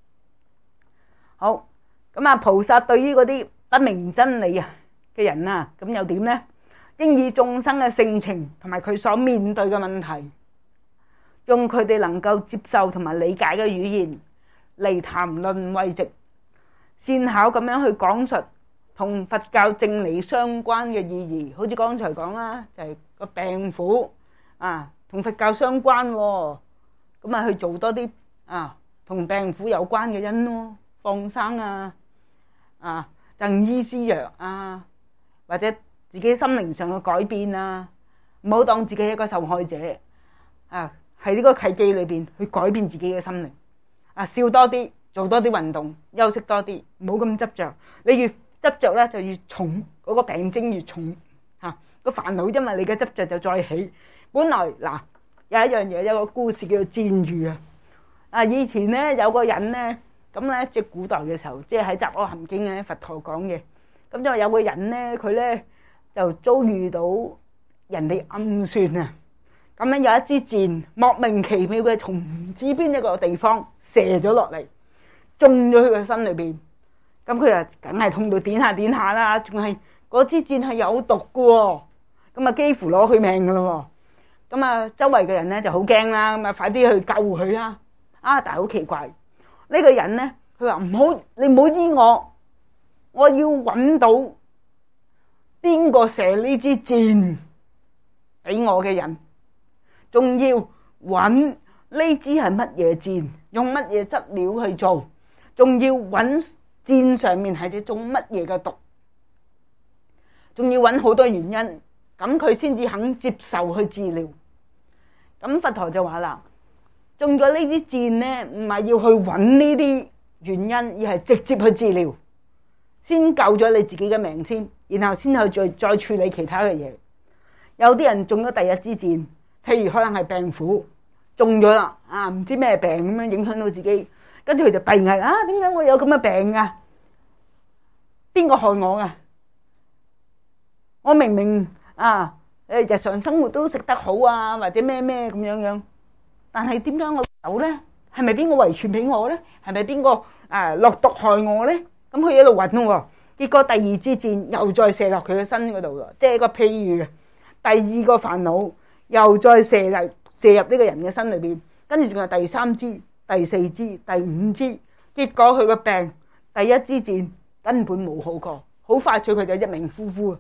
好，咁啊，菩薩對於嗰啲不明真理嘅人啊，咁又點呢？應以眾生嘅性情同埋佢所面對嘅問題，用佢哋能夠接受同埋理解嘅語言嚟談論慰藉，善巧咁樣去講述同佛教正理相關嘅意義。好似剛才講啦，就係個病苦啊，同佛教相關，咁啊去做多啲同病苦有關嘅因咯，放生贈醫施藥或者自己心靈上嘅改變唔好當自己係一個受害者喺呢個契機裏邊去改變自己嘅心靈笑多啲，做多啲運動，休息多啲，唔好咁執着。你越執着咧，就越重，嗰個病徵越重個煩惱，因為你嘅執着就再起。本來嗱有一樣嘢，有個故事叫做戰喻以前咧有個人咧，咁咧即係古代嘅時候，即係喺《雜阿含經》咧佛陀講嘅。咁因為有個人咧，佢咧就遭遇到人哋暗算咁樣有一支箭莫名其妙嘅從唔知邊一個地方射咗落嚟，中咗佢個身裏邊。咁佢啊梗係痛到點下點下啦，仲係嗰支箭係有毒嘅，咁啊幾乎攞佢命噶咯。咁啊周圍嘅人咧就好驚啦，咁啊快啲去救佢啦。但係好奇怪，呢個人咧佢話唔好，你唔好醫我，我要揾到邊個射呢支箭俾我嘅人，仲要揾呢支係乜嘢箭，用乜嘢質料去做，仲要揾箭上面係種乜嘢嘅毒，仲要揾好多原因，咁佢先至肯接受去治療。咁佛陀就話啦，中咗呢支箭呢，唔係要去揾呢啲原因，而係直接去治療，先救咗你自己嘅命先，然後先去再處理其他嘅嘢。有啲人中咗第一支箭，譬如可能係病苦，中咗啦唔知咩病咁樣影響到自己，跟住佢就閉翳點解我有咁嘅病邊個害我我明明日常生活都食得好或者咩咩咁樣，但係點解我有呢？係咪邊個遺傳俾我呢？係咪邊個落毒害我呢？咁佢一路揾喎，結果第二支箭又再射落佢嘅身嗰度，即係一個譬喻第二個煩惱又再射入呢個人嘅身裏邊，跟住仲有第三支、第四支、第五支，結果佢個病第一支箭根本冇好過，好快脆佢就一命嗚呼。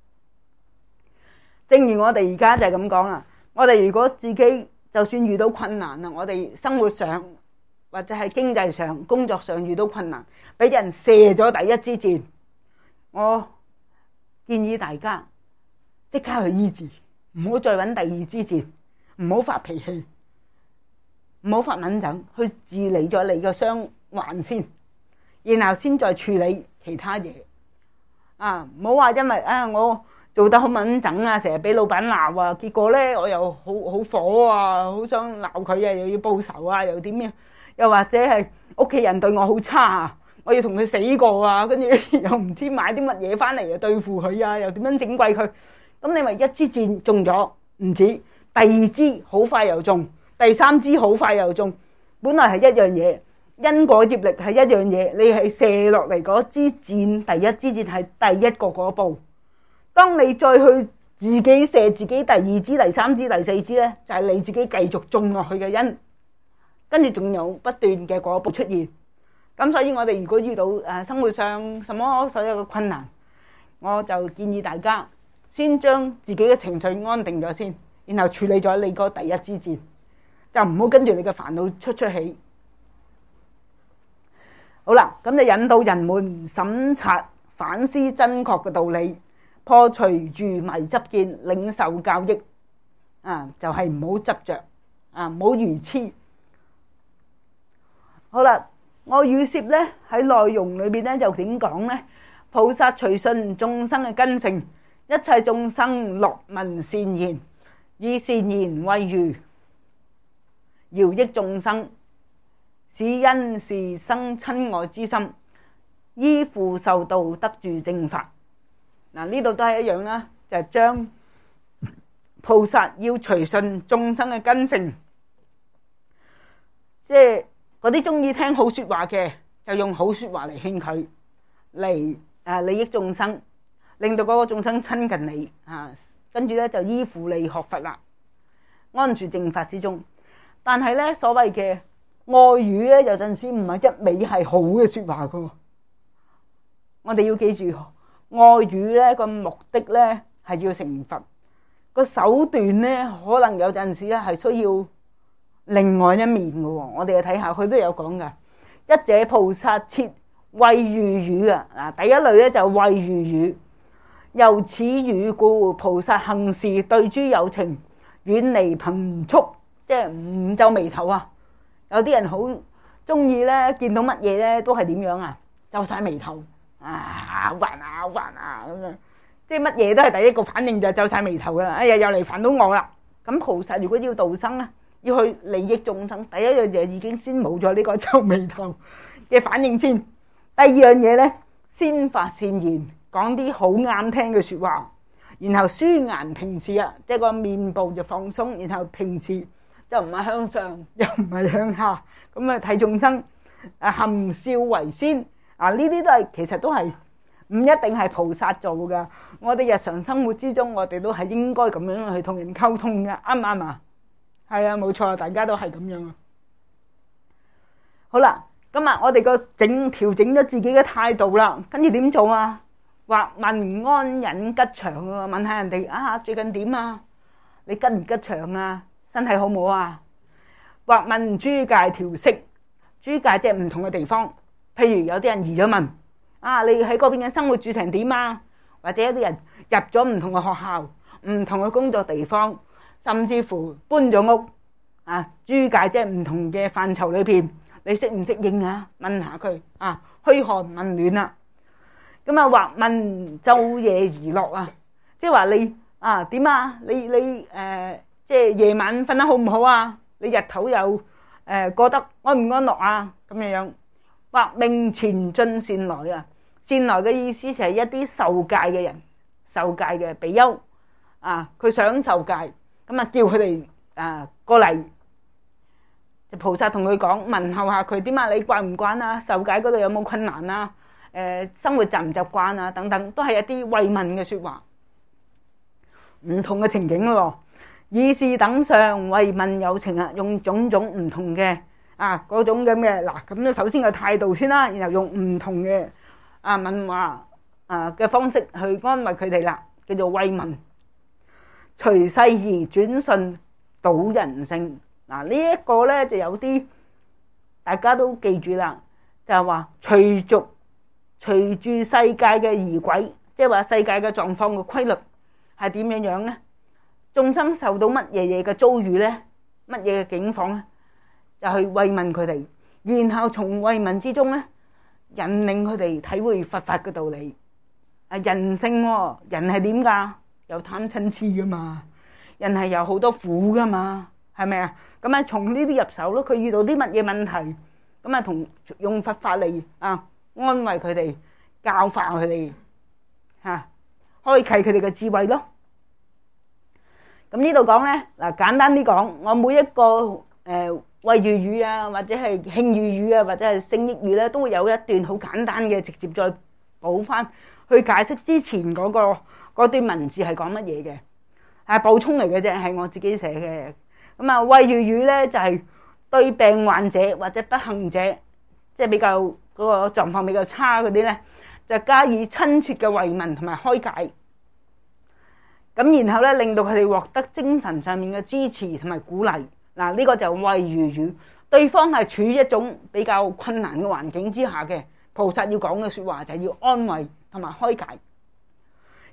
正如我哋而家就係咁講啦，我哋如果自己就算遇到困難啦，我哋生活上或者係經濟上、工作上遇到困難，俾人射咗第一支箭，我建議大家即刻去醫治，唔好再揾第二支箭，唔好發脾氣，唔好發敏疹，去治理咗你嘅傷患先，然後先再處理其他嘢唔好話因為我做得好敏感成日俾老闆鬧結果咧我又好火好想鬧佢又要報仇又點樣，又或者係屋企人對我好差我要同佢死過跟住又唔知買啲乜嘢翻嚟對付佢又點樣整鬼佢。咁你咪一支箭中咗唔止，第二支好快又中，第三支好快又中，本來係一樣嘢，因果業力係一樣嘢，你係射落嚟嗰支箭，第一支箭係第一個嗰步。當你再去自己射自己第二支、第三支、第四支呢，就係你自己繼續種落去嘅因，跟住仲有不斷嘅果報出現。咁所以我哋如果遇到生活上什麼所有嘅困難，我就建議大家先將自己嘅情緒安定咗先，然後處理咗你個第一支箭，就唔好跟住你嘅煩惱出起。好啦，咁就引導人們審察反思真確嘅道理， 破除愚迷執見，領受教益。就係唔好執着，唔好愚痴。好啦，愛與攝咧喺內容裏邊咧就點講咧？菩薩隨順眾生嘅根性，一切眾生樂聞善言，以善言為喻，饒益眾生，使因是生親愛之心，依附受道得住正法。呢度都係一樣啦，就係將菩薩要隨順眾生嘅根性，即係嗰啲中意聽好說話嘅，就用好說話嚟勸佢，嚟利益眾生，令到嗰個眾生親近你，跟住咧就依附你學佛啦，安住正法之中。但係咧所謂嘅愛語咧，有陣時唔係一味係好嘅說話噶。我哋要記住，愛語咧個目的咧係要成佛，個手段咧可能有陣時咧係需要另外一面噶。我哋睇下佢都有講噶，一者菩薩設慧喻語啊。第一類咧就慧喻語，由此語故，菩薩行事對諸有情，遠離憑蓄，即係唔皺眉頭啊。有啲人好中意咧，見到乜嘢咧都係點樣啊？皺晒眉頭啊，煩啊咁樣，即係乜嘢都係第一個反應就係皺晒眉頭嘅。哎呀，又嚟煩到我啦！咁菩薩如果要度生咧，要去利益眾生，第一樣嘢已經先冇咗呢個皺眉頭嘅反應先。第二樣嘢咧，先發善言，講啲好啱聽嘅說話，然後舒顏平視啊，即係個面部就放鬆，然後平視。就唔係向上，又唔係向下，咁啊睇眾生，含笑為先。呢啲都係其實都係唔一定係菩薩做噶。我哋日常生活之中，我哋都係應該咁樣去同人溝通嘅，啱唔啱啊？係啊，冇錯，大家都係咁樣啊。好啦，今日我哋個調整咗自己嘅態度啦，跟住點做啊？或問安忍吉祥啊，問下人哋最近點啊？你吉唔吉祥啊？身體好唔好啊？或問諸界調適，諸界即係唔同嘅地方，譬如有啲人移咗民，你喺嗰邊嘅生活住成點啊？或者有啲人入咗唔同嘅學校、唔同嘅工作地方，甚至乎搬咗屋，諸界即係唔同嘅範疇裏邊，你適唔適應啊？問下佢噓寒問暖啊。咁或問晝夜儀樂啊，即係話你點啊？你即係夜晚瞓得好唔好啊？你日頭又過得安唔安樂啊？咁樣或命前進善來啊，善來嘅意思就係一啲受戒嘅人，受戒嘅比丘佢想受戒，咁叫佢哋過嚟，菩薩同佢講，問候下佢點啊？你慣唔慣啊？受戒嗰度有冇困難啊？生活習唔習慣啊？等等，都係一啲慰問嘅說話，唔同嘅情景咯。以是等相慰問有情啊，用種種唔同嘅嗰種咁嘅咁咧，首先個態度先啦，然後用唔同嘅問話嘅方式去安慰佢哋啦，叫做慰問。隨世而轉順導人性。呢一個咧就有啲大家都記住啦，就係話隨住世界嘅儀軌，即係話世界嘅狀況嘅規律係點樣樣咧？眾生受到乜嘢嘅遭遇咧，乜嘢嘅境況咧，就去慰問佢哋，然後從慰問之中咧，引領佢哋體會佛法嘅道理。人性人係點噶？有貪嗔痴噶嘛，人係有好多苦噶嘛，係咪啊？咁從呢啲入手咯，佢遇到啲乜嘢問題，咁同用佛法嚟安慰佢哋，教化佢哋，開啟佢哋嘅智慧咯。咁呢度講咧，簡單啲講，我每一個慧喻語啊，或者係慶語語啊，或者係聖益語咧，都會有一段好簡單嘅，直接再補翻去解釋之前嗰段文字係講乜嘢嘅，係補充嚟嘅啫，係我自己寫嘅。咁慧喻語咧就係對病患者或者不幸者，即係比較嗰個狀況比較差嗰啲咧，就加以親切嘅慰問同埋開解。咁然後咧，令到佢哋獲得精神上面嘅支持同埋鼓勵。呢個就慧喻語，對方係處於一種比較困難嘅環境之下嘅，菩薩要講嘅說話就係要安慰同埋開解。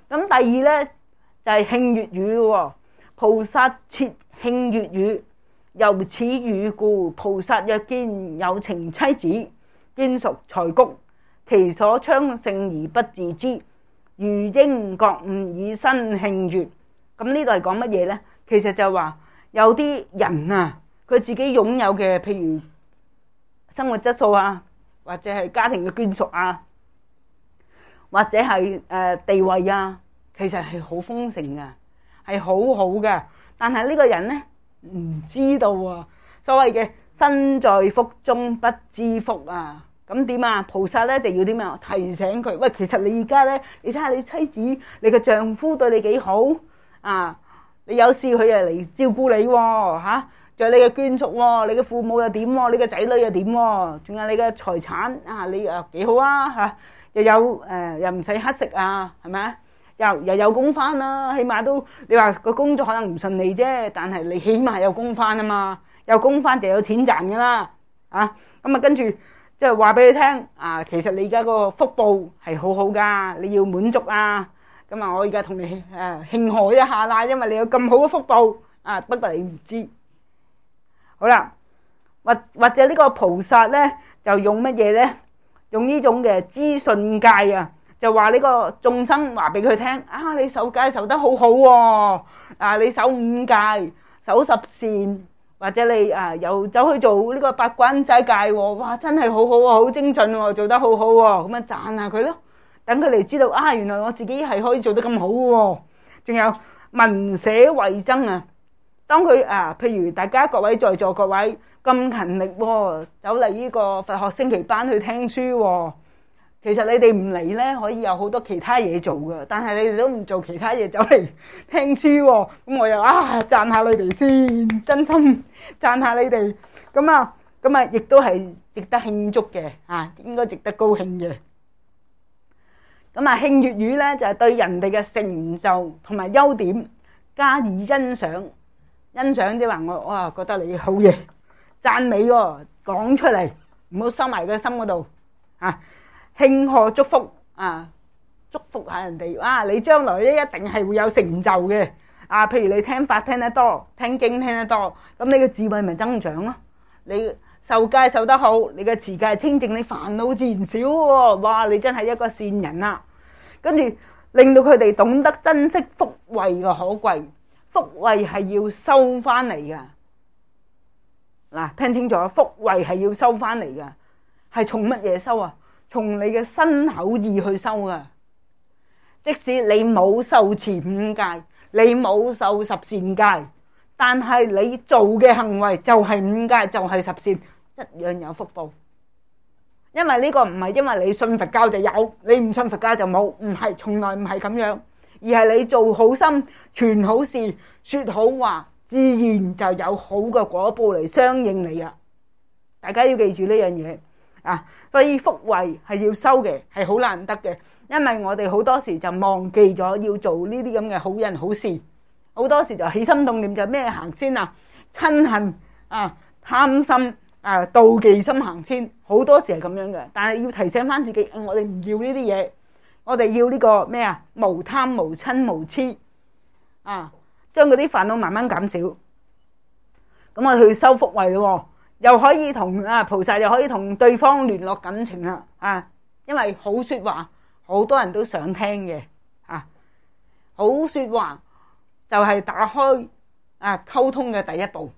咁第二咧就係慶粵語咯。菩薩設慶粵語，由此語故，菩薩若見有情妻子，眷屬財谷，其所昌盛而不自知，如應覺悟以身慶粵。咁呢度係講乜嘢呢？其實就話有啲人啊，佢自己擁有嘅，譬如生活質素啊，或者係家庭嘅眷屬啊，或者係地位啊，其實係好豐盛嘅，係好好嘅。但係呢個人呢，唔知道啊，所謂嘅身在福中不知福啊。咁點啊？菩薩咧就要點啊？提醒佢，喂，其實你而家咧，你睇下你妻子，你嘅丈夫對你幾好啊？你有事佢又嚟照顧你喎，嚇！仲有你嘅眷屬喎，你嘅父母又點喎？你嘅仔女又點喎？仲有你嘅財產啊，你又幾好啊嚇！又有又唔使乞食啊，係咪啊？又有工返啦，起碼都你話個工作可能唔順利啫，但係你起碼有工返啊嘛，有工返就有錢賺噶啦，啊咁啊跟住即係話俾你聽啊，其實你而家個福報係好好噶，你要滿足啊，咁啊我而家同你慶賀一下啦，因為你有咁好嘅福報啊，不過你唔知。好啦，或者呢個菩薩咧就用乜嘢咧？用呢種嘅資訊戒啊。就話呢個眾生話俾佢聽啊，你守戒守得好好喎，啊你守5戒、守10善，或者你又走去做呢個8關齋戒喎，哇真係好好喎，好精進喎，做得好好喎，咁啊讚下佢咯，等佢哋知道啊，原來我自己係可以做得咁好喎。仲有聞捨惠增啊，當佢譬如大家各位在座各位咁勤力喎，走嚟呢個佛學星期班去聽書喎。其實你哋唔嚟咧，可以有好多其他嘢做噶，但係你哋都唔做其他嘢，走嚟聽書喎。咁我又讚下你哋先，真心讚下你哋。咁啊，亦都係值得慶祝嘅，應該值得高興嘅。咁啊，慶粵語咧就係對人哋嘅成就同埋優點加以欣賞，欣賞即係話我覺得你好嘢，讚美喎，講出嚟，唔好收埋個心嗰度啊。慶賀祝福祝福下人哋，你將來咧一定係會有成就嘅。譬如你聽法聽得多，聽經聽得多，咁你嘅智慧咪增長咯。你受戒受得好，你嘅持戒清淨，你煩惱自然少喎。哇，你真係一個善人啦。跟住令到佢哋懂得珍惜福慧嘅可貴，福慧係要收翻嚟噶。嗱，聽清楚，福慧係要收翻嚟噶，係從乜嘢收啊？從你嘅身口意去收噶，即使你冇受持5戒，你冇受10善戒，但係你做嘅行為就係5戒，就係10善，一樣有福報。因為呢個唔係因為你信佛教就有，你唔信佛教就冇，唔係，從來唔係咁樣，而係你做好心、傳好事、說好話，自然就有好嘅果報嚟相應你啊！大家要記住呢樣嘢。所以福慧係要收嘅，係好難得嘅，因為我哋好多時就忘記咗要做呢啲咁嘅好人好事，好多時就起心動念就咩行先啊？嗔恨貪心妒忌心行先，好多時係咁樣嘅。但係要提醒翻自己，我哋唔要呢啲嘢，我哋要呢個咩啊？無貪無嗔無痴將嗰啲煩惱慢慢減少，咁我去收福慧咯。又可以同菩薩又可以同對方聯絡感情啦，因為好說話好多人都想聽嘅，好說話就係打開溝通嘅第一步。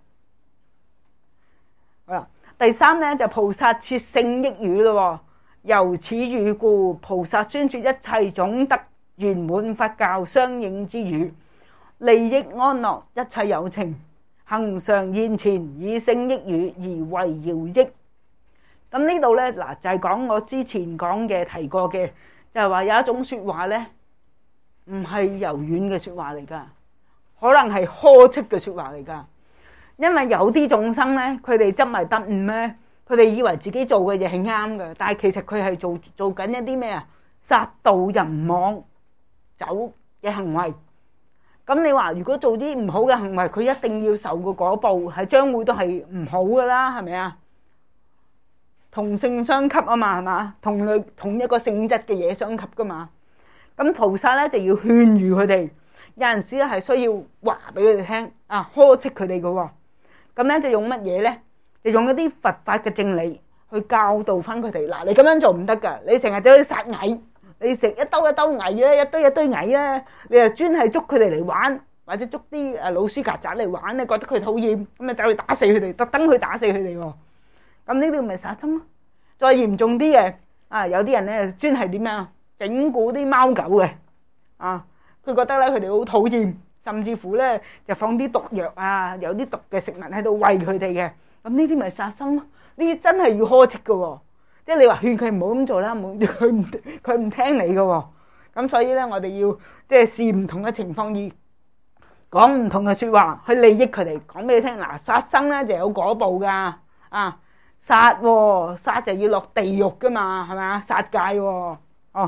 好啦，第3咧就菩薩設聖益語咯，由此語故，菩薩宣說一切總德圓滿佛教相應之語，利益安樂一切有情。恆常現前，以聖益語而為饒益。咁呢度咧就係講我之前講嘅提過嘅，就係話有一種說話咧唔係柔軟嘅說話嚟噶，可能係呵斥嘅說話嚟噶。因為有啲眾生咧，佢哋執迷不悟咧，佢哋以為自己做嘅嘢係啱嘅，但係其實佢係做緊一啲咩啊？殺盜淫妄酒嘅行為。咁你話如果做啲唔好嘅行為，佢一定要受個果報，係將會都係唔好噶啦，係咪啊？同性相吸啊嘛，係嘛？同一個性質嘅嘢相吸噶嘛。 咁菩薩咧就要勸喻佢哋，有陣時咧係需要話俾佢哋聽啊，呵斥佢哋嘅喎。咁咧就用乜嘢咧？就用一啲佛法嘅正理去教導翻佢哋。嗱，你咁樣做唔得㗎，你成日走去殺蟻，你食一兜一兜蟻咧，一堆一堆蟻咧，你又專係捉佢哋嚟玩，或者捉啲老鼠曱甴嚟玩，你覺得佢討厭，咁咪走去打死佢哋，特登去打死佢哋喎。咁呢啲咪殺生咯？再嚴重啲嘅有啲人咧專係點樣整蠱啲貓狗嘅佢覺得咧佢哋好討厭，甚至乎咧就放啲毒藥有啲毒嘅食物喺度餵佢哋嘅。咁呢啲咪殺生咯？呢啲真係要呵斥嘅喎，即係你話勸佢唔好咁做啦，佢唔聽你嘅喎。咁所以咧，我哋要即係視唔同嘅情況而講唔同嘅説話去利益佢哋，講俾你聽。嗱，殺生咧就有果報㗎殺殺就要落地獄噶嘛，係咪啊？殺戒喎，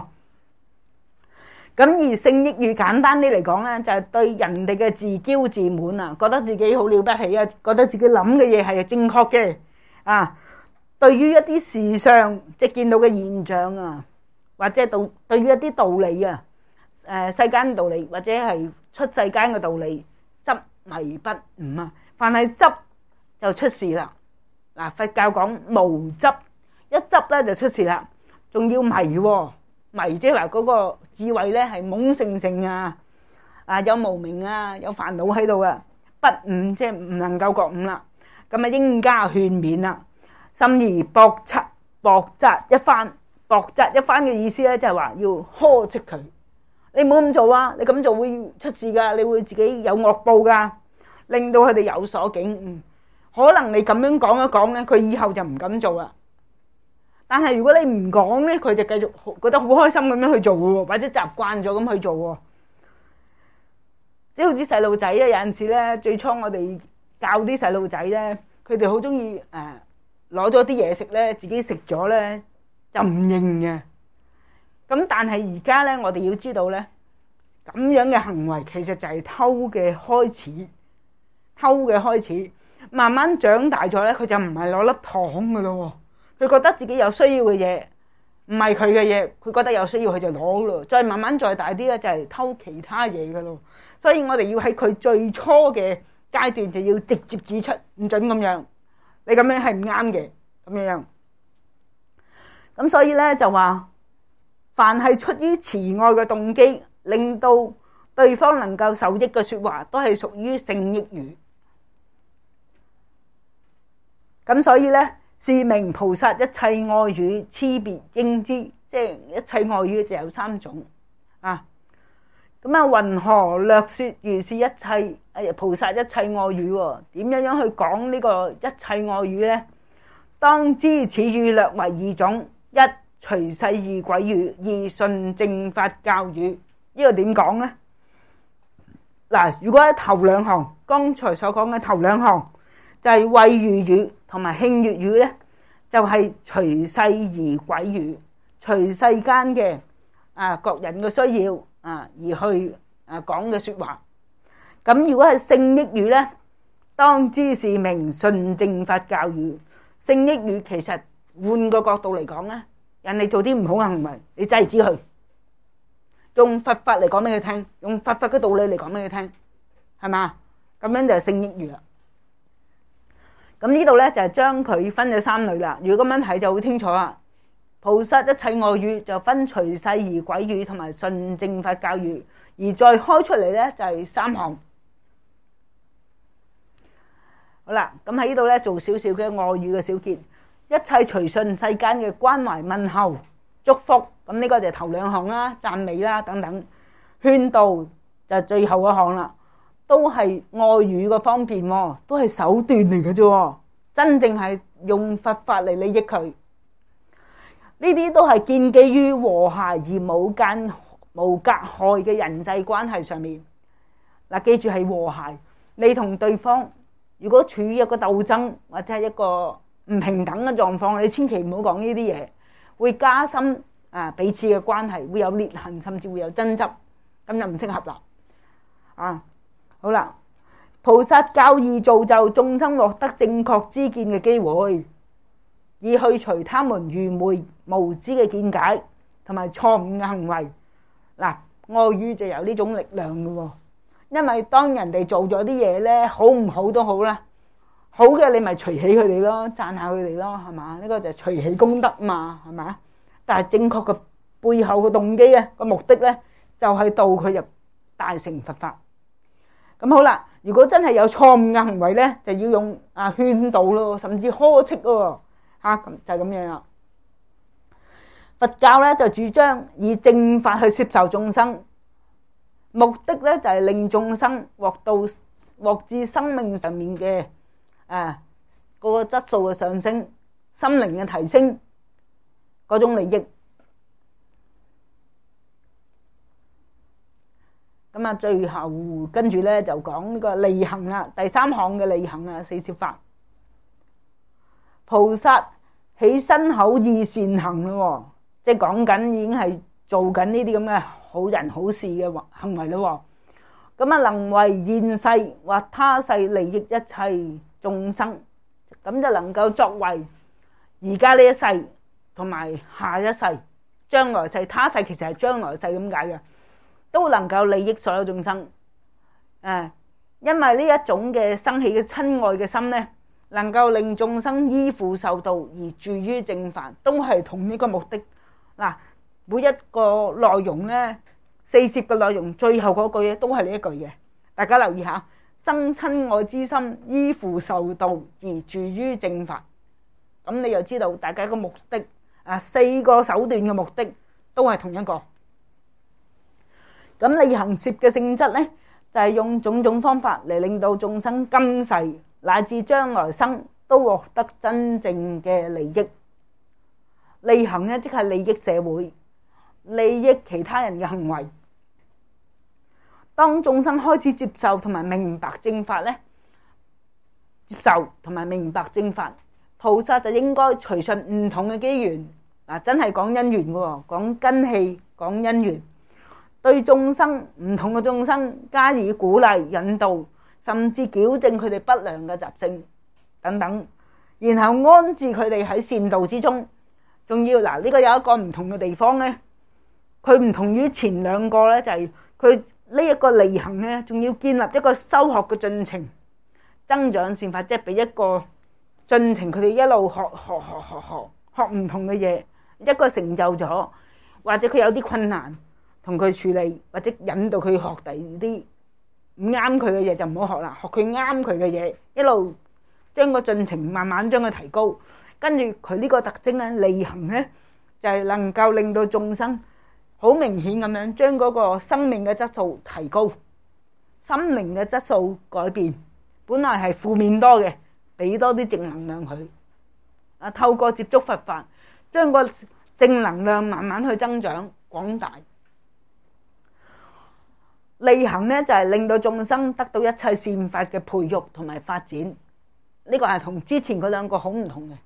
咁而聖益語簡單啲嚟講咧，就係對人哋嘅自驕自滿啊，覺得自己好了不起啊，覺得自己諗嘅嘢係正確嘅對於一啲事上即係見到嘅現象或者對於一啲道理世間道理或者係出世間嘅道理執迷不悟凡係執就出事啦。嗱，佛教講無執，一執咧就出事啦，仲要迷迷，即係話嗰個智慧咧係懵盛盛有無明有煩惱喺度不悟，即係唔能夠覺悟啦。咁啊應加勸勉啦，甚而駁責一番。駁責一番嘅意思咧，就係話要呵斥佢，你唔好咁做你咁做會出事噶，你會自己有惡報噶，令到佢哋有所警悟。可能你咁樣講一講咧，佢以後就唔敢做啦。但係如果你唔講咧，佢就繼續覺得好開心咁樣去做喎，或者習慣咗咁去做喎。即係好似細路仔有陣時咧，最初我哋教啲細路仔咧，佢哋好中意攞咗啲嘢食咧，自己食咗咧就唔認嘅。咁但係而家咧，我哋要知道咧，咁樣嘅行為其實就係偷嘅開始。慢慢長大咗咧，佢就唔係攞粒糖噶咯，佢覺得自己有需要嘅嘢唔係佢嘅嘢，佢覺得有需要佢就攞咯。再慢慢再大啲咧，就係偷其他嘢噶咯。所以我哋要喺佢最初嘅階段就要直接指出，唔准咁樣，你咁樣係唔啱嘅咁樣。咁所以咧就話，凡係出於慈愛嘅動機，令到對方能夠受益嘅說話，都係屬於聖益語。咁所以咧，是名菩薩一切愛語，差別應知，即係一切愛語就有3種咁云何略說如是一切菩薩一切愛語？點樣去講呢個一切愛語咧？當知此語略為2種：一隨世義軌語，二順正法教語。呢個點講咧？嗱，如果喺頭2行，剛才所講嘅頭2行就係慧喻語同埋慶悅語咧，就係隨世而軌語，隨世間嘅各人嘅需要而去講嘅說話。咁如果係聖益語咧，當知是名順正法教語。聖益語其實換個角度嚟講咧，人哋做啲唔好嘅行為，你制止佢，用佛法嚟講俾佢聽，用佛法嘅道理嚟講俾佢聽，係嘛？咁樣就係聖益語啦。咁呢度咧就係將佢分咗3類啦。如果咁樣睇就好清楚啦。菩薩一切愛語就分隨世而軌語同埋順正法教語，而再開出嚟咧就係3項。好啦，咁喺呢度咧做少少嘅愛語嘅小結，一切隨順世間嘅關懷問候祝福，咁呢個就係頭2項啦，讚美啦等等。勸導就最後1項啦，都係愛語嘅方便，都係手段嚟嘅啫，真正係用佛法嚟利益佢。呢啲都係建基於和諧而冇隔害嘅人際關係上面。嗱，記住係和諧，你同對方如果處於一個鬥爭或者係一個唔平等嘅狀況，你千祈唔好講呢啲嘢，會加深彼此嘅關係，會有裂痕，甚至會有爭執，咁就唔適合啦。好啦，菩薩教義造就眾生獲得正確知見嘅機會，以去除他們愚昧無知嘅見解同埋錯誤嘅行為， 嗱，外語就有呢種力量嘅喎，因為當人哋做咗啲嘢咧，好唔好都好啦，好嘅你咪隨喜佢哋咯，讚下佢哋咯，係嘛？呢個就係隨喜功德嘛，係嘛？但係正確嘅背後嘅動機咧，個目的咧，就係導佢入大乘佛法。咁好啦，如果真係有錯誤嘅行為咧，就要用勸導咯，甚至呵斥喎，咁就係咁樣啦。佛教咧就主張以正法去攝受眾生，目的咧就係令眾生獲至生命上面嘅嗰個質素嘅上升、心靈嘅提升嗰種利益。咁最後跟住咧就講呢個利行啦，第三項嘅利行啊，四攝法。菩薩起身口意善行咯，即係講緊已經係做緊呢啲咁嘅好人好事嘅行為咯。咁能為現世或他世利益一切眾生，咁就能夠作為而家呢一世同埋下一世、將來世。他世其實係將來世咁解嘅。都能夠利益所有眾生，因為呢一種嘅生起嘅親愛嘅心呢，能夠令眾生依附受道而住於正法，都係同一個目的。嗱，每一個內容呢，四攝嘅內容，最後嗰句嘢都係呢一句嘅，大家留意下，生親愛之心，依附受道而住於正法。咁你又知道大家個目的，四個手段嘅目的都係同一個。咁利行攝嘅性質呢，就係用種種方法嚟令到眾生今世乃至將來生都獲得真正嘅利益。利行呢，即係利益社會、利益其他人嘅行為。當眾生開始接受同埋明白正法呢，接受同埋明白正法，菩薩就應該隨順唔同嘅機緣，真係講因緣嘅，講根器，講因緣。對眾生唔同嘅眾生加以鼓勵引導，甚至矯正佢哋不良嘅習性等等，然後安置佢哋喺善道之中。仲要呢個有一個唔同嘅地方呢，佢唔同於前兩個呢，就係佢呢一個利行呢，仲要建立一個修學嘅進程，增長善法，即係俾一個進程，佢哋一路學唔同嘅嘢，一個成就咗，或者佢有啲困難，同佢處理，或者引導佢學第二啲唔啱佢嘅嘢就唔好學啦，學佢啱佢嘅嘢，一路將個進程慢慢將佢提高。跟住佢呢個特徵咧，利行咧就係能夠令到眾生好明顯咁樣將嗰個生命嘅質素提高，心靈嘅質素改變。本來係負面多嘅，俾多啲正能量佢。透過接觸佛法，將個正能量慢慢去增長廣大。利行咧就係令到眾生得到一切善法嘅培育同埋發展，呢個係同之前嗰兩個好唔同嘅。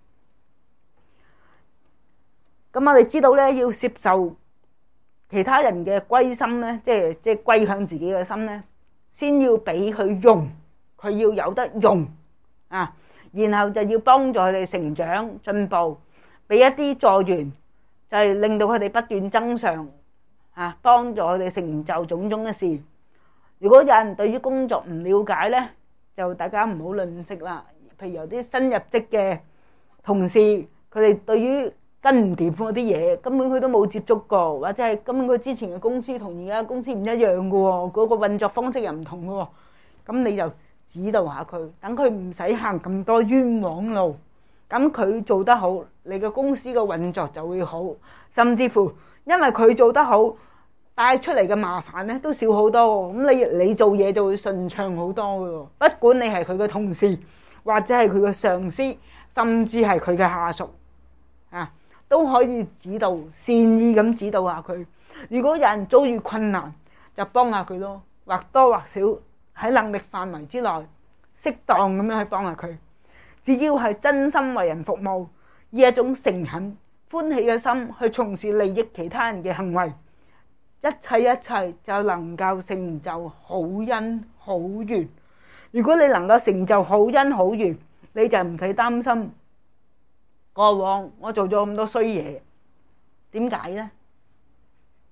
咁我哋知道咧，要接受其他人嘅歸心咧，即係歸向自己嘅心咧，先要俾佢用，佢要有得用啊，然後就要幫助佢哋成長進步，俾一啲助緣，就係令到佢哋不斷增上。幫助佢哋成就種種嘅事。如果有人對於工作唔了解呢，就大家唔好吝嗇啦。譬如有啲新入職嘅同事，佢哋對於跟唔掂嗰啲嘢，根本佢都冇接觸過，或者係根本佢之前嘅公司同而家公司唔一樣嘅喎，嗰個運作方式又唔同嘅喎。咁你就指導下佢，等佢唔使行咁多冤枉路。咁佢做得好，你嘅公司嘅運作就會好，甚至乎因為佢做得好，帶出嚟嘅麻煩咧都少好多。咁你做嘢就會順暢好多嘅。不管你係佢嘅同事，或者係佢嘅上司，甚至係佢嘅下屬，都可以指導，善意咁指導下佢。如果有人遭遇困難，就幫下佢咯，或多或少喺能力範圍之內，適當咁樣去幫下佢。只要係真心為人服務，以一種誠懇歡喜嘅心去從事利益其他人嘅行為，一切就能夠成就好因好緣。如果你能夠成就好因好緣，你就唔使擔心過往我做咗咁多衰嘢，點解呢？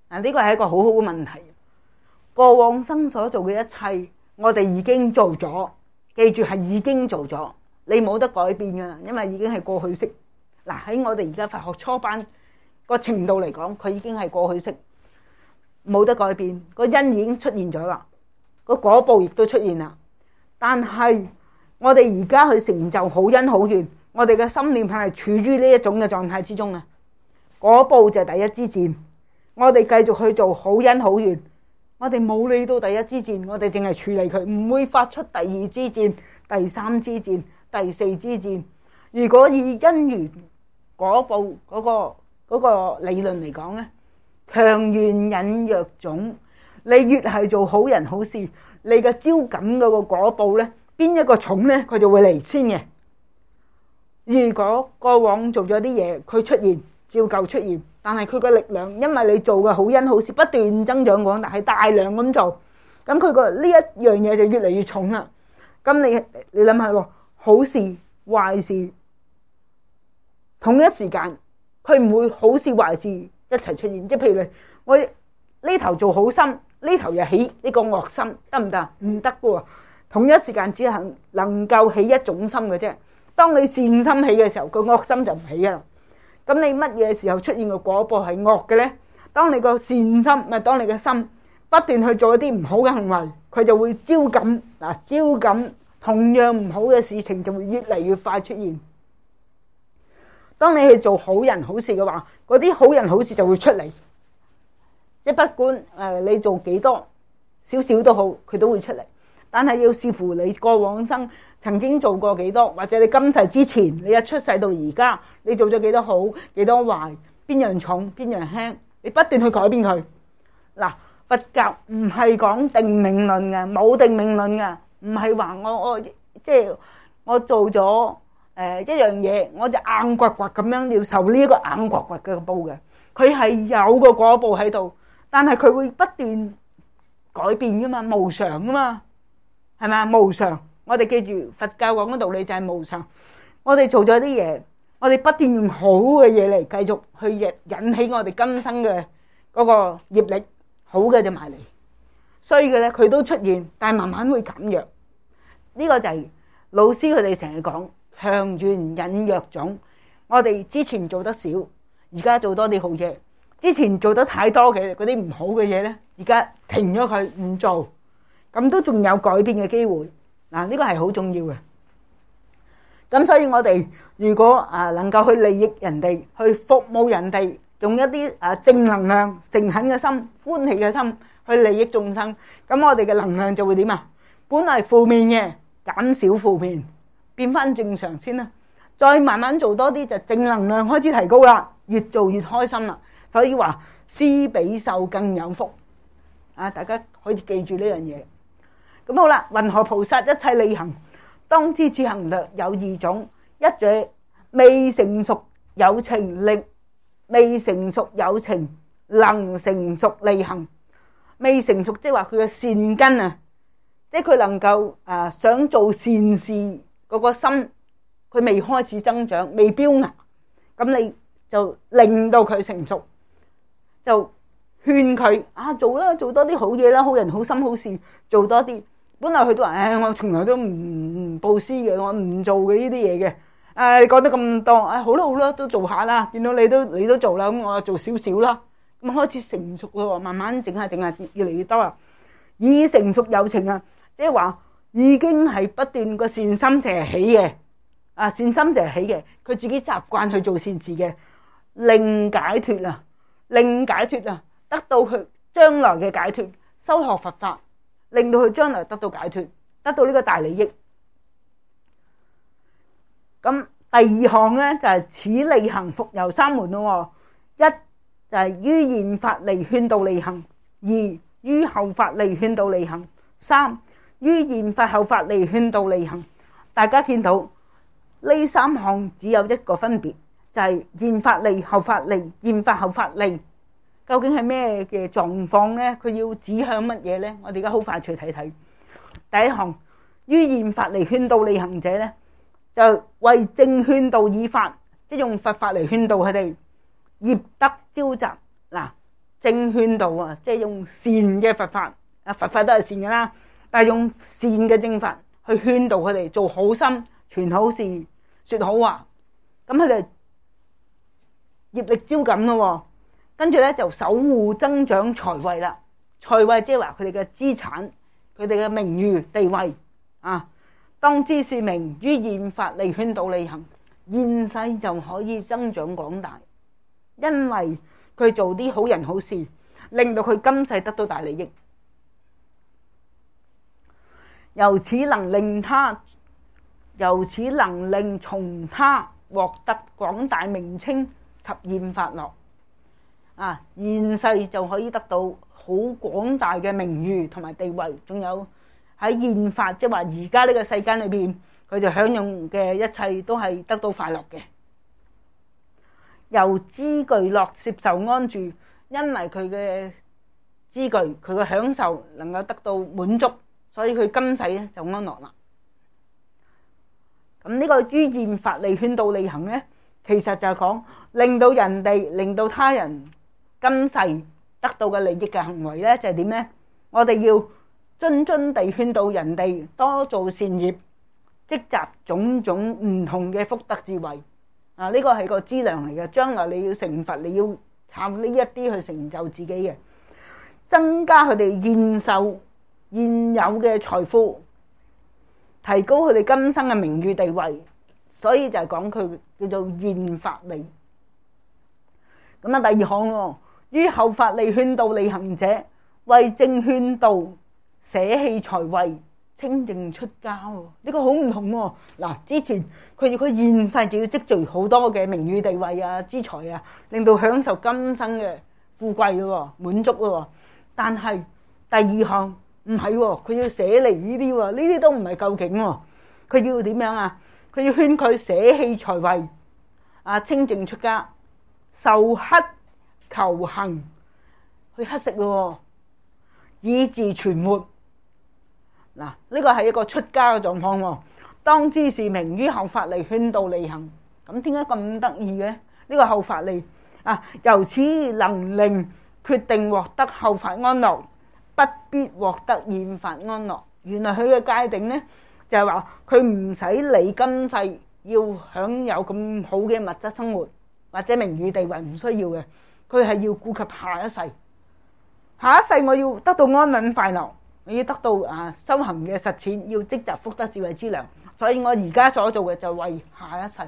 呢個係一個好好嘅問題。過往生所做嘅一切，我哋已經做咗，記住係已經做咗，你冇得改變噶啦，因為已經係過去式。嗱，喺我哋而家佛學初班個程度嚟講，佢已經係過去式，冇得改變。個因已經出現咗啦，個果報亦都出現啦。但係我哋而家去成就好因好緣，我哋嘅心念係咪處於呢一種嘅狀態之中啊？果報就係第一支箭，我哋繼續去做好因好緣，我哋冇理到第一支箭，我哋淨係處理佢，唔會發出第二支箭、第三支箭、第四支箭。如果以因緣果報嗰個理論嚟講咧，強緣引弱種，你越係做好人好事，你嘅招感嗰個果報咧，邊一個重咧，佢就會嚟先嘅。如果過往做咗啲嘢，佢出現照舊出現，但係佢個力量，因為你做嘅好因好事不斷增長廣大，係大量咁做，咁佢個呢一樣嘢就越嚟越重啦。咁你諗下喎，好事壞事同一時間，佢唔會好事壞事一齊出現。即係譬如我呢頭做好心，呢頭又起呢個惡心，得唔得？唔得嘅喎。同一時間只係能夠起一種心嘅啫。當你善心起嘅時候，個惡心就唔起啦。咁你乜嘢時候出現個果報係惡嘅咧？當你個善心，當你嘅心不斷去做一啲唔好嘅行為，佢就會招感同樣唔好嘅事情就會越嚟越快出現。當你去做好人好事嘅話，嗰啲好人好事就會出嚟。即係不管你做幾多少少都好，佢都會出嚟。但係要視乎你過往生曾經做過幾多，或者你今世之前，你一出世到而家，你做咗幾多好，幾多壞，邊樣重，邊樣輕，你不斷去改變佢。嗱，佛教唔係講定命論嘅，冇定命論嘅，唔係話我做咗一樣嘢，我就硬掘掘咁樣要受呢一個硬掘掘嘅報嘅。佢係有個果報喺度，但係佢會不斷改變噶嘛，無常噶嘛。係咪啊？無常，我哋記住佛教講嘅道理就係無常。我哋做咗啲嘢，我哋不斷用好嘅嘢嚟繼續去引起我哋今生嘅嗰個業力，好嘅就埋嚟，衰嘅咧佢都出現，但係慢慢會減弱。呢個就係老師佢哋成日講強緣引弱種。我哋之前做得少，而家做多啲好嘢；之前做得太多嘅嗰啲唔好嘅嘢咧，而家停咗佢唔做。咁都仲有改變嘅機會，嗱，呢個係好重要嘅。咁所以我哋如果能夠去利益人哋，去服務人哋，用一啲正能量、誠懇嘅心、歡喜嘅心去利益眾生，咁我哋嘅能量就會點啊？本來負面嘅減少負面，變翻正常先啦。再慢慢做多啲，就正能量開始提高啦，越做越開心啦。所以話施比受更有福啊！大家可以記住呢樣嘢。咁好啦，雲何菩薩一切利行，當知此行略有二種。一者未成熟有情力，未成熟有情能成熟利行。未成熟即係話佢嘅善根啊，即係佢能夠想做善事嗰個心，佢未開始增長，未飆芽，咁你就令到佢成熟，就勸佢做啦，做多啲好嘢啦，好人好心好事做多啲。本來佢都話我從來都唔布施嘅，我唔做嘅呢啲嘢嘅。你講得咁多，好啦好啦，都做下啦。見到你都做啦，咁我就做少少啦。咁開始成熟咯，慢慢整下越嚟越多啦。已成熟有情啊，即係話已經係不斷個善心就係起嘅，善心就係起嘅，佢自己習慣去做善事嘅，令解脫啊，得到佢將來嘅解脫，修學佛法。令到佢將來得到解脫，得到呢個大利益。咁第二項咧就係此利行復有三門咯。一就係於現法利勸導利行，二於後法利勸導利行，三於現法後法利勸導利行。大家見到呢三項只有一個分別，就係現法利後法利，現法後法利。究竟係咩嘅狀況咧？佢要指向乜嘢咧？我哋而家好快去睇睇。第一項，於現法嚟勸導利行者咧，就為正勸導以法，即係用佛法嚟勸導佢哋業得招集。嗱， 正勸導啊，即係用善嘅佛法，佛法都係善噶啦，但係用善嘅正法去勸導佢哋做好心、傳好事、說好話，咁佢哋業力招感咯。跟住咧就守護增長財位啦，財位即係話佢哋嘅資產、佢哋嘅名譽地位啊。當知是明於現法利勸導利行，現世就可以增長廣大，因為佢做啲好人好事，令到佢今世得到大利益，由此能令從他獲得廣大名稱及現法樂。現世就可以得到好廣大嘅名譽同埋地位，仲有喺現法，即係話而家呢個世間裏邊，佢就享用嘅一切都係得到快樂嘅。由資具樂攝受安住，因為佢嘅資具，佢嘅享受能夠得到滿足，所以佢今世咧就安樂啦。咁呢個於現法利勸導利行咧，其實就係講令到人哋、令到他人今世得到嘅利益嘅行為咧，就係點咧？我哋要諄諄地勸導人哋多做善業，積集種種唔同嘅福德智慧。呢個係個資糧嚟嘅，將來你要成佛，你要靠呢一啲去成就自己嘅，增加佢哋現有嘅財富，提高佢哋今生嘅名譽地位。所以就係講佢叫做現法利。咁啊，第二項喎，於後法利勸導利行者，為正勸導捨棄財位，清淨出家喎。呢個好唔同喎。嗱，之前佢現世就要積聚好多嘅名譽地位啊、資財啊，令到享受今生嘅富貴咯、滿足咯。但係第二項唔係喎，佢要捨離呢啲喎，呢啲都唔係究竟喎。佢要點樣啊？佢要勸佢捨棄財位，清淨出家，受乞求行，去乞食咯，以自存活。嗱，呢個係一個出家嘅狀況喎。當知是明於後法利勸導利行。咁點解咁得意嘅？呢個後法利由此能令決定獲得後法安樂，不必獲得現法安樂。原來佢嘅界定呢，就係話佢唔使理今世要享有咁好嘅物質生活或者名譽地位，唔需要嘅。佢係要顧及下一世，下一世我要得到安穩快樂，我要得到修行嘅實踐，要積集福德智慧之糧。所以我而家所做嘅就為下一世。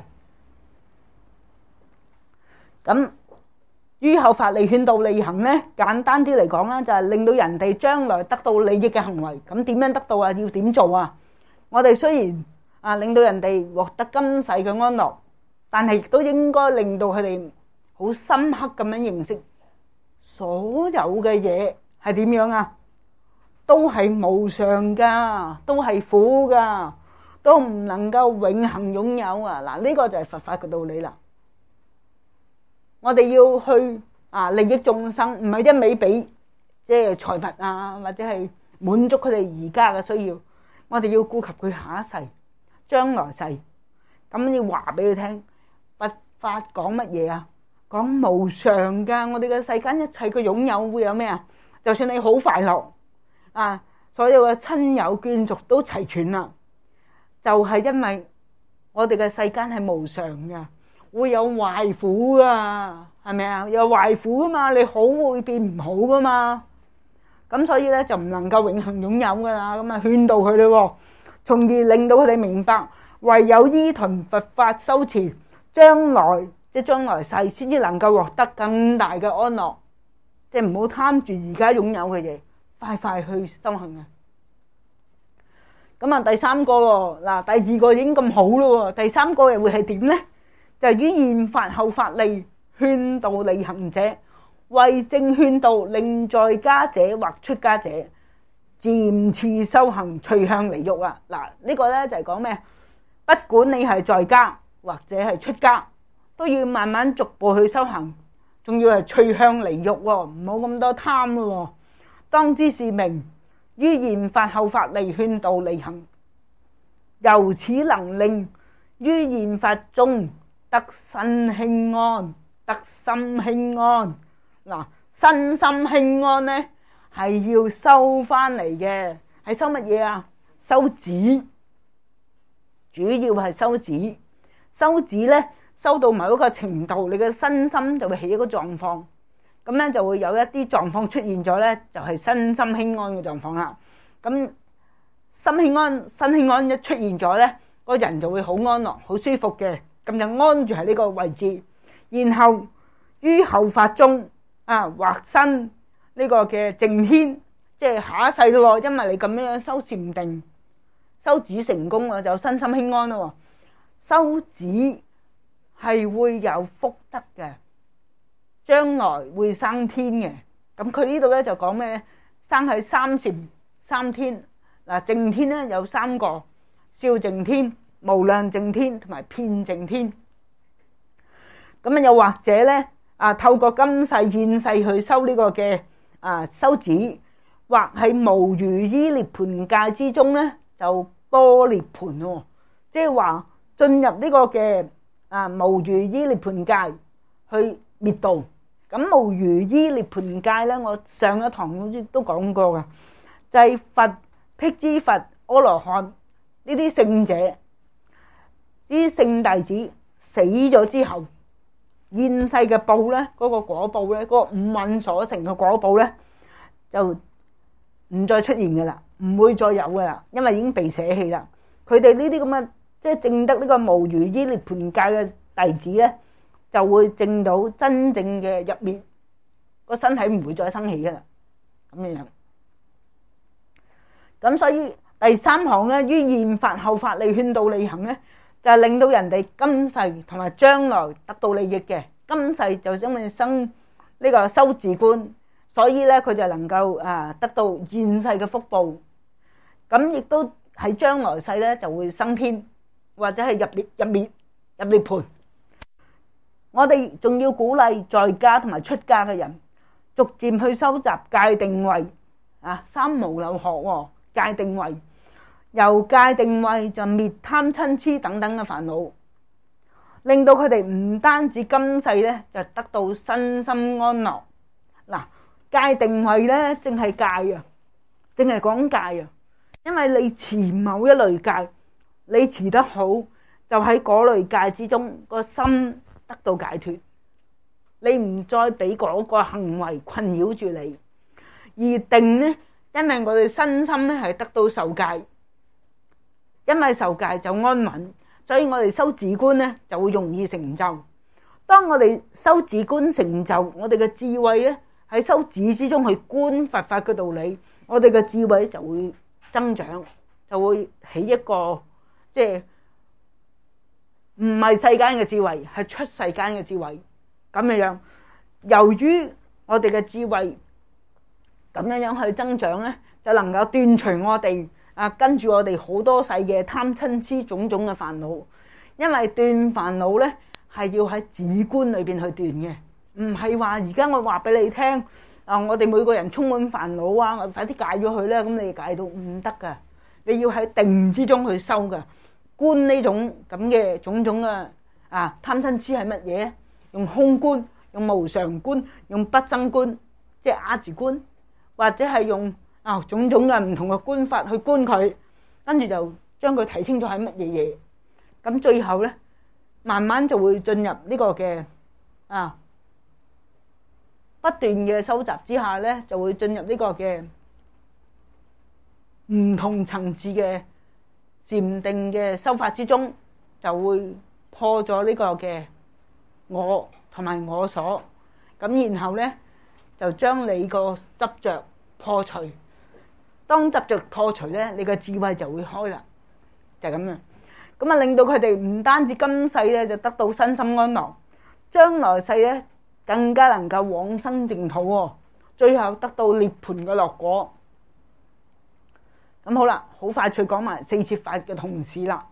咁於後法利勸導利行呢，簡單啲嚟講啦，就係令到人哋將來得到利益嘅行為。咁點樣得到啊？要點做啊？我哋雖然令到人哋獲得今世嘅安樂，但係亦都應該令到佢哋好深刻咁樣認識所有嘅嘢係點樣啊？都係無常噶，都係苦噶，都唔能夠永恆擁有啊！嗱，呢個就係佛法嘅道理啦。我哋要去利益眾生，唔係一味俾即係財物或者係滿足佢哋而家嘅需要。我哋要顧及佢下一世、將來世。咁要話俾佢聽，佛法講乜嘢啊？講無常噶。我哋嘅世間一切嘅擁有會有咩啊？就算你好快樂所有嘅親友眷屬都齊全啦，就係因為我哋嘅世間係無常噶，會有壞苦噶，係咪啊？有壞苦噶嘛，你好會變唔好噶嘛。咁所以咧就唔能夠永恆擁有噶啦。咁勸導佢哋，從而令到佢哋明白，唯有依循佛法修持，將來世先至能夠獲得更大嘅安樂。即係唔好貪住而家擁有嘅嘢，快快去修行啊！咁第三個喎，第二個已經咁好咯，第三個又會係點呢？就係於現法後法利勸導利行者，為正勸導，令在家者或出家者漸次修行，趨向離欲啊！呢個咧就係講咩？不管你係在家或者係出家，都要慢慢逐步去修行，仲要係趨向離欲喎，唔好咁多貪咯。當知是明於現法後法利勸導利行，由此能令於現法中得身輕安，得心輕安。 身心輕安咧，係要修翻嚟嘅。係修乜嘢啊？修止，主要係修止。修止咧，修到某一個程度，你嘅身心就會起一個狀況，咁咧就會有一啲狀況出現咗咧，就係身心輕安嘅狀況啦。咁心輕安、身輕安一出現咗咧，個人就會好安樂、好舒服嘅，咁就安住喺呢個位置。然後於後法中劃生呢個嘅淨天，即係下一世咯。因為你咁樣修禪定、修止成功啊，就身心輕安咯。修止係會有福德嘅，將來會生天嘅。咁佢呢度咧就講咩？生喺三禪三天。嗱，淨天咧有三個：少淨天、無量淨天同埋遍淨天。咁啊，又或者咧透過今世現世去修呢個嘅修止，或係無餘依涅盤界之中咧就般涅盤喎，即係話進入呢個嘅無餘依涅盤界去滅道。咁無餘依涅盤界咧，我上一堂好似都講過噶，就係佛、辟支佛、阿羅漢呢啲聖者，呢啲聖弟子死咗之後，現世嘅報咧，嗰個果報咧，嗰個五蘊所成嘅果報咧，就唔再出現噶啦，唔會再有噶啦，因為已經被捨棄啦。佢哋呢啲咁嘅即係證得呢個無餘依涅盤界嘅弟子咧，就會證到真正嘅入滅，個身體唔會再生起噶啦，咁樣。咁所以第三行咧，於現法後法利勸導利行咧，就係令到人哋今世同埋將來得到利益嘅。今世就因為生呢個修止觀，所以咧佢就能夠得到現世嘅福報。咁亦都喺將來世咧就會升天，或者係入涅盤。我哋仲要鼓勵在家同埋出家嘅人，逐漸去收集戒定慧三無漏學喎。戒定慧，由戒定慧就滅貪嗔癡等等嘅煩惱，令到佢哋唔單止今世咧就得到身心安樂。嗱，戒定慧咧正係戒啊，正係講戒啊。因為你持某一類戒，你持得好，就喺嗰類戒之中個心得到解脫，你唔再俾嗰個行為困擾住你。而定呢，因為我哋身心咧係得到受戒，因為受戒就安穩，所以我哋修止觀咧就會容易成就。當我哋修止觀成就，我哋嘅智慧咧喺修止之中去觀佛法嘅道理，我哋嘅智慧就會增長，就會起一個即係唔係世間嘅智慧，係出世間嘅智慧咁樣。由於我哋嘅智慧咁樣去增長咧，就能夠斷除我哋跟住我哋好多世嘅貪嗔癡種種嘅煩惱。因為斷煩惱咧係要喺止觀裏邊去斷嘅，唔係話而家我話俾你聽我哋每個人充滿煩惱我快啲戒咗佢咧，咁你戒到唔得噶。你要喺定之中去修噶，觀呢種咁嘅種種嘅貪嗔癡係乜嘢？用空觀，用無常觀，用不生觀，即係阿字觀，或者係用種種嘅唔同嘅觀法去觀佢，跟住就將佢睇清楚係乜嘢嘢。咁最後咧，慢慢就會進入呢個嘅不斷嘅收集之下咧，就會進入呢個嘅唔同層次嘅禪定嘅修法之中，就會破咗呢個嘅我同埋我所。咁然後咧就將你個執着破除。當執着破除咧，你個智慧就會開啦，就係咁樣。咁令到佢哋唔單止今世咧就得到身心安樂，將來世咧更加能夠往生淨土，最後得到涅槃嘅樂果。咁好啦，好快脆講埋四攝法嘅同事啦。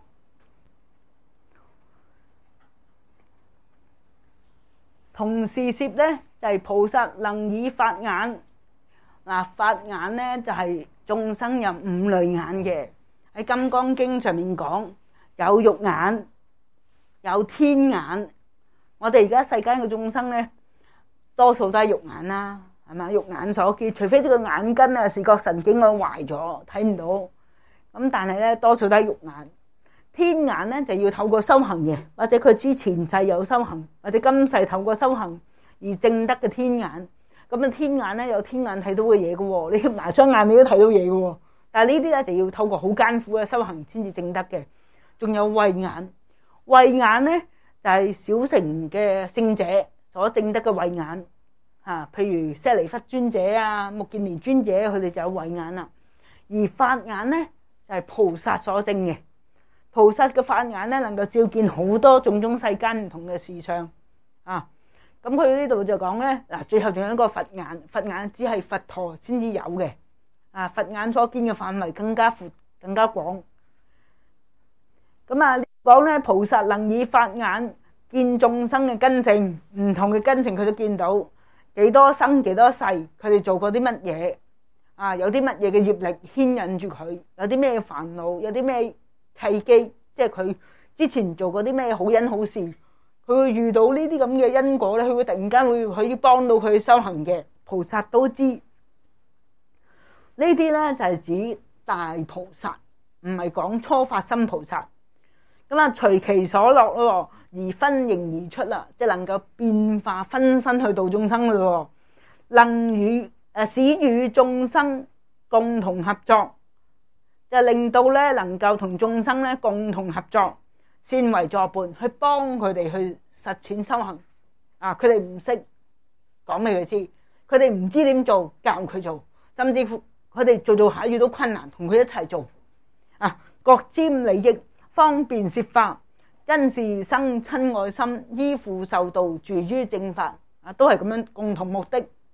同事攝咧就係菩薩能以法眼。法眼咧就係眾生有五類眼嘅，喺《金剛經》上面講，有肉眼，有天眼。我哋而家世間嘅眾生咧，多數都係肉眼啦， 係嘛？肉眼所見，除非呢個眼根啊、視覺神經我壞咗睇唔到，咁但係咧多數都係肉眼。天眼咧就要透過修行嘅，或者佢之前世有修行，或者今世透過修行而證得嘅天眼。咁啊天眼咧有天眼睇到嘅嘢嘅喎，你埋雙眼你都睇到嘢嘅喎。但係呢啲咧就要透過好艱苦嘅修行先至證得嘅。仲有慧眼，慧眼咧就係小乘嘅聖者所證得嘅慧眼。譬如舍利弗尊者啊、目犍連尊者，佢哋就有慧眼啦。而法眼咧就係菩薩所證嘅。菩薩嘅法眼咧，能夠照見好多種種世間唔同嘅事相啊！咁佢呢度就講咧，嗱，最後仲有一個佛眼，佛眼只係佛陀先至有嘅啊！佛眼所見嘅範圍更加闊、更加廣。咁啊，講咧菩薩能以法眼見眾生嘅根性，唔同嘅根性佢都見到，幾多生幾多世，佢哋做過啲乜嘢啊？有啲乜嘢嘅業力牽引住佢，有啲咩煩惱，有啲咩契機，即係佢之前做過啲咩好人好事，佢會遇到呢啲咁嘅因果咧，佢會突然間會可以幫到佢修行嘅。菩薩都知呢啲咧就係指大菩薩，唔係講初發心菩薩。咁啊，隨其所樂咯，而分形而出啦，即係能夠變化分身去度眾生咯，能使與眾生共同合作。就令到咧能夠同眾生咧共同合作，善為助伴，去幫佢哋去實踐修行。啊，佢哋唔識講俾佢知，佢哋唔知點做，教佢做，甚至乎佢哋做下遇到困難，同佢一齊做。啊，各沾利益，方便攝化，因是生親愛心，依附受道，住於正法。啊，都係咁樣共同目的。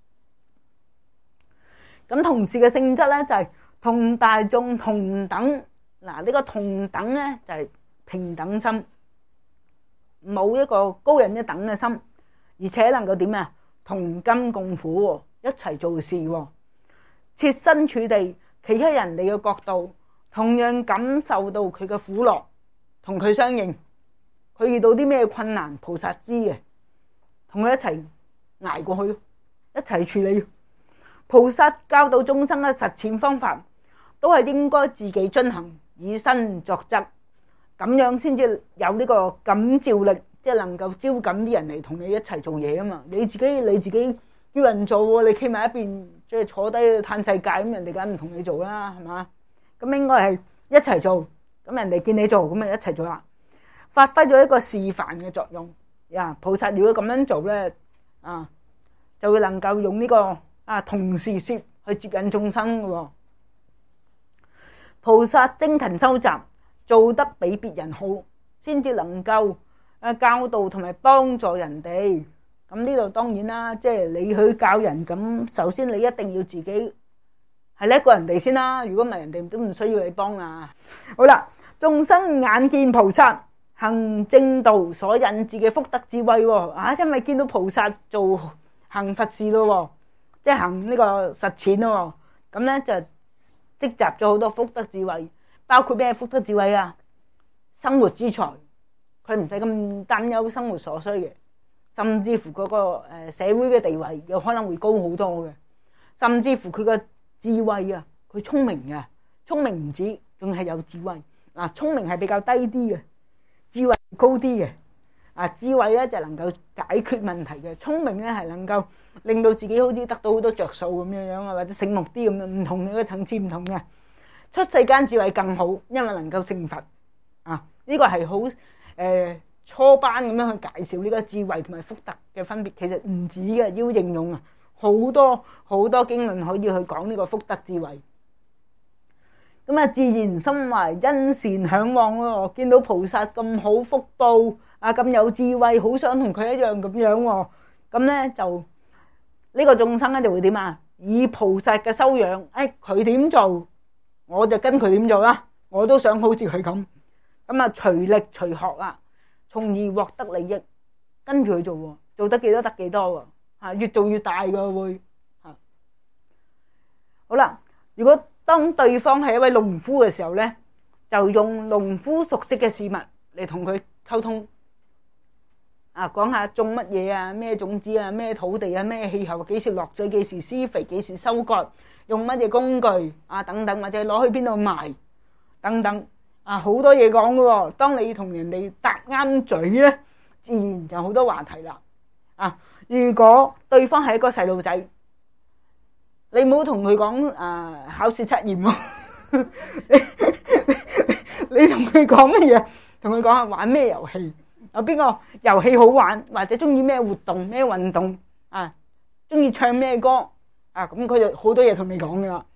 咁同時嘅性質咧就係同大眾同等。嗱，呢個同等咧就係平等心，冇一個高人一等嘅心，而且能夠點啊？同甘共苦，一齊做事，設身處地，企喺人哋嘅角度，同樣感受到佢嘅苦樂，同佢相應。佢遇到啲咩困難，菩薩知嘅，同佢一齊捱過去，一齊處理。菩薩教導眾生嘅實踐方法，都係應該自己遵行，以身作則，咁樣先至有呢個感召力，即係能夠招感啲人嚟同你一齊做嘢啊嘛！你自己叫人做，你企埋一邊，即係坐低嘆世界，咁人哋梗唔同你做啦，係嘛？咁應該係一齊做，咁人哋見你做，咁咪一齊做啦，發揮咗一個示範嘅作用。呀，菩薩如果咁樣做咧，就會能夠用呢個同時攝去接引眾生嘅。菩薩精勤修習，做得比別人好，先至能夠教導同埋幫助人哋。咁呢度當然啦，即係你去教人，咁首先你一定要自己係叻過人哋先啦。如果唔係，人哋都唔需要你幫啊。好啦，眾生眼見菩薩行正道所引致嘅福德智慧，因為見到菩薩做行佛事咯，即係行呢個實踐咯，咁咧就積集咗好多福德智慧，包括咩福德智慧啊？生活之財，佢唔使咁擔憂生活所需嘅，甚至乎嗰個社會嘅地位有可能會高好多嘅，甚至乎佢個智慧啊，佢聰明嘅，聰明唔止，仲係有智慧。嗱，聰明係比較低啲嘅，智慧高啲嘅。智慧咧就能夠解決問題嘅，聰明咧係能夠令到自己好似得到好多着數咁樣啊，或者醒目啲咁樣，唔同嘅層次唔同嘅。出世間智慧更好，因為能夠成佛。呢個係好初班咁樣去介紹呢個智慧同埋福德嘅分別。其實唔止嘅，要應用啊，好多好多經論可以去講呢個福德智慧。咁啊，自然心懷欣善向往咯，見到菩薩咁好福報咁有智慧，好想同佢一樣咁樣喎。咁咧就呢個眾生咧就會點啊？以菩薩嘅修養，佢點做，我就跟佢點做啦。我都想好似佢咁，咁啊隨力隨學啦，從而獲得利益，跟住佢做喎，做得幾多得幾多喎，越做越大噶會。好啦，如果當對方係一位農夫嘅時候咧，就用農夫熟悉嘅事物嚟同佢溝通。 講下種乜嘢啊，咩種子啊，咩土地啊，咩氣候，幾時落水，幾時施肥，幾時收割，用乜嘢工具啊等等，或者攞去邊度賣等等好多嘢講㗎喎。當你同人哋答啱嘴咧，自然就好多話題啦。如果對方係一個細路仔，你唔好同佢講考試測驗喎，你同佢講乜嘢？同佢講下玩咩遊戲，有邊個遊戲好玩，或者中意咩活動咩運動中意唱咩歌咁佢就好多嘢同你講噶啦。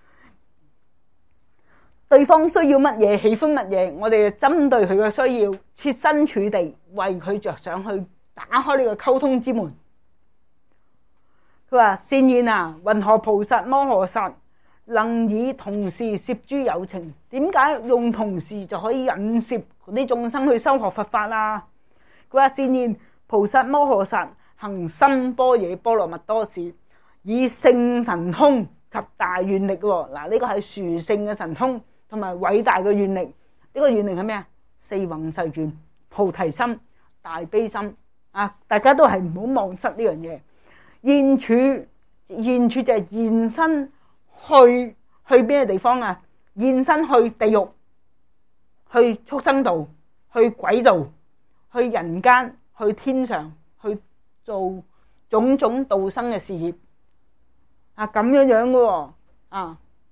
對方需要乜嘢，喜歡乜嘢，我哋就針對佢嘅需要，設身處地為佢着想，去打開呢個溝通之門。佢話善言云何菩薩摩訶薩能以同事攝諸有情？點解用同事就可以引攝嗰啲眾生去修學佛法啊？佢話善言菩薩摩訶薩行深般若波羅蜜多時，以聖神通及大願力。嗱，呢個係殊勝嘅神通同埋偉大嘅願力。呢個願力係咩啊？四弘誓願、菩提心、大悲心大家都係唔好忘失呢樣嘢。現處就係現身去邊個地方啊？現身去地獄，去畜生道，去鬼道，去人間，去天上，去做種種度生嘅事業咁樣樣嘅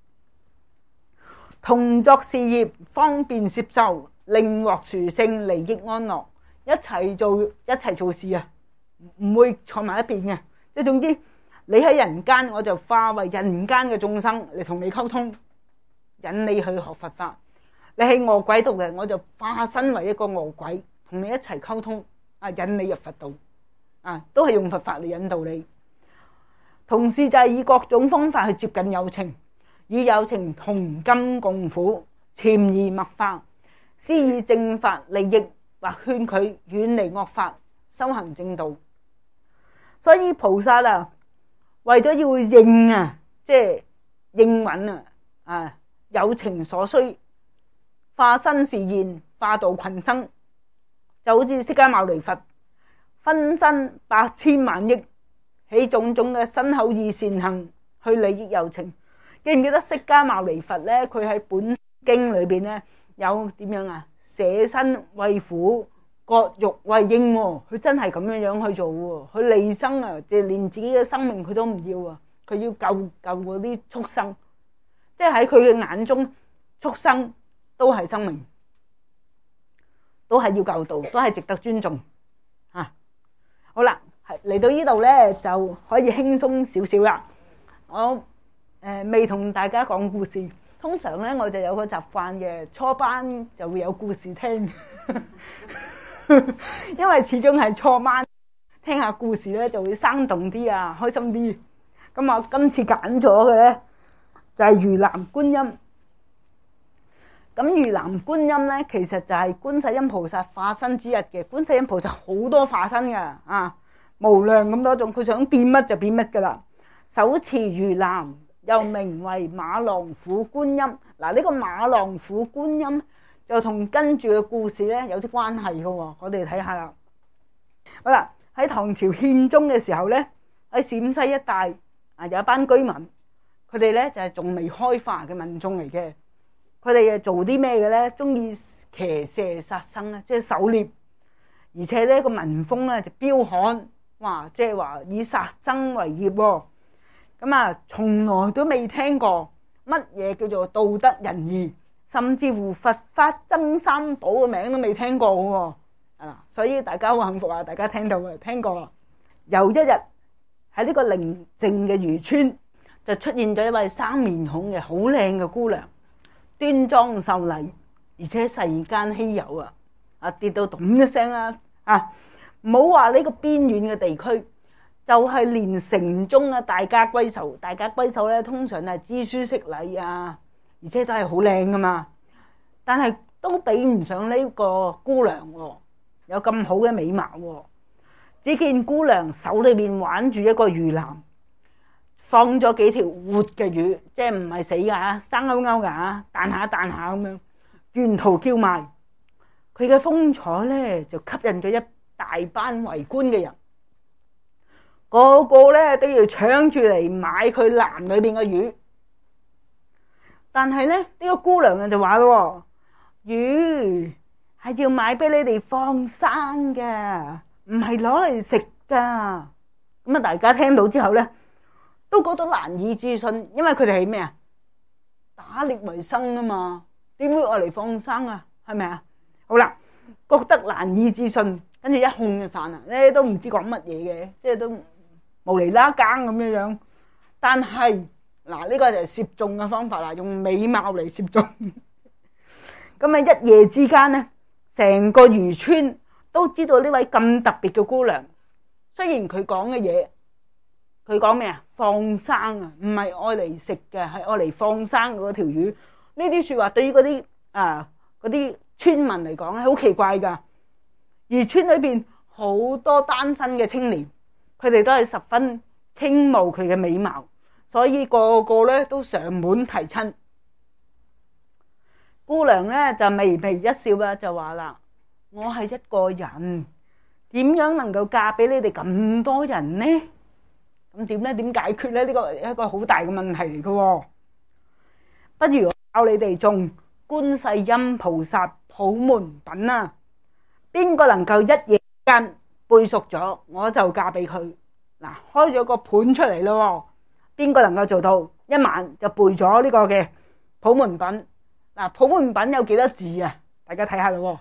同作事業，方便攝受，令獲殊勝利益安樂，一齊做事唔會坐埋一邊嘅。即係總之，你喺人間，我就化為人間嘅眾生嚟同你溝通，引你去學佛法。你喺餓鬼道嘅，我就化身為一個餓鬼，同你一齊溝通引你入佛道都係用佛法嚟引導你。同時就係以各種方法去接近有情，與有情同甘共苦，潛移默化，施以正法利益，或勸佢遠離惡法，修行正道。所以菩薩為咗要應即係應允有情所需，化身示現，化度群生，就好似釋迦牟尼佛分身百千萬億，起種種嘅身口意善行去利益有情。記唔記得釋迦牟尼佛咧？佢喺本經裏邊咧有點樣捨身為苦，割肉為應佢真係咁樣去做喎。佢離生即係連自己嘅生命佢都唔要佢要救嗰啲畜生。即係喺佢嘅眼中，畜生都係生命，都係要救度，都係值得尊重好啦，嚟到呢度咧就可以輕鬆少少啦。我未同大家講故事，通常咧我就有個習慣嘅，初班就會有故事聽因為始終係初班，聽下故事咧就會生動啲開心啲。咁我今次揀咗嘅咧就係魚籃觀音。咁魚籃觀音咧其實就係觀世音菩薩化身之一嘅。觀世音菩薩好多化身噶無量咁多種，佢想變乜就變乜噶啦。手持魚籃，又名為馬郎虎觀音。嗱，呢個馬郎虎觀音就同跟住嘅故事咧有啲關係嘅。我哋睇下啦。好啦，喺唐朝憲宗嘅時候咧，喺陝西一帶有一班居民，佢哋咧就係仲未開化嘅民眾嚟嘅。佢哋做啲咩嘅咧？中意騎射殺生咧，即係狩獵，而且咧個民風咧就彪悍，哇！即係話以殺生為業。咁從來都未聽過乜嘢叫做道德仁義，甚至乎佛法僧三寶嘅名都未聽過嘅。所以大家好幸福大家聽到聽過。有一日喺呢個寧靜嘅漁村，就出現咗一位生面孔嘅好靚嘅姑娘，端莊秀麗，而且世間稀有跌到咚一聲唔好話呢個邊遠嘅地區，就係連城中大家閨秀，大家閨秀咧通常係知書識禮而且都係好靚噶嘛，但係都比唔上呢個姑娘有咁好嘅美貌。只見姑娘手裏面玩住一個魚籃，放咗幾條活嘅魚，即係唔係死噶生勾勾噶彈下彈下咁樣，沿途叫賣。佢嘅風采咧就吸引咗一大班圍觀嘅人，個個咧都要搶住嚟買佢籃裏邊嘅魚。但係咧，呢個姑娘就話咯，魚係要買俾你哋放生嘅，唔係攞嚟食噶。咁啊，大家聽到之後咧，都覺得難以置信，因為佢哋係咩啊？打獵為生啊嘛，點會愛嚟放生啊？係咪啊？好啦，覺得難以置信，跟住一哄就散啦，咧都唔知講乜嘢嘅，即係都無厘啦更咁樣樣。但係嗱，呢個就係攝眾嘅方法啦，用美貌嚟攝眾。咁啊，一夜之間咧，成個漁村都知道呢位咁特別嘅姑娘。雖然佢講嘅嘢，佢講咩啊？放生啊，唔係愛嚟食嘅，係愛嚟放生嗰條魚。呢啲說話對於嗰啲村民嚟講咧，好奇怪噶。漁村裏邊好多單身嘅青年，佢哋都係十分傾慕佢嘅美貌，所以個個咧都上門提親。姑娘咧就微微一笑啦，就話啦：我係一個人，點樣能夠嫁俾你哋咁多人呢？咁點咧？點解決咧？呢個係一個好大嘅問題嚟嘅。不如我教你哋種觀世音菩薩普門品啊！邊個能夠一夜間背熟咗，我就嫁俾佢。嗱，開咗個盤出嚟咯。邊個能夠做到一晚就背咗呢個嘅普門品？嗱，普門品有幾多字啊？大家睇下咯。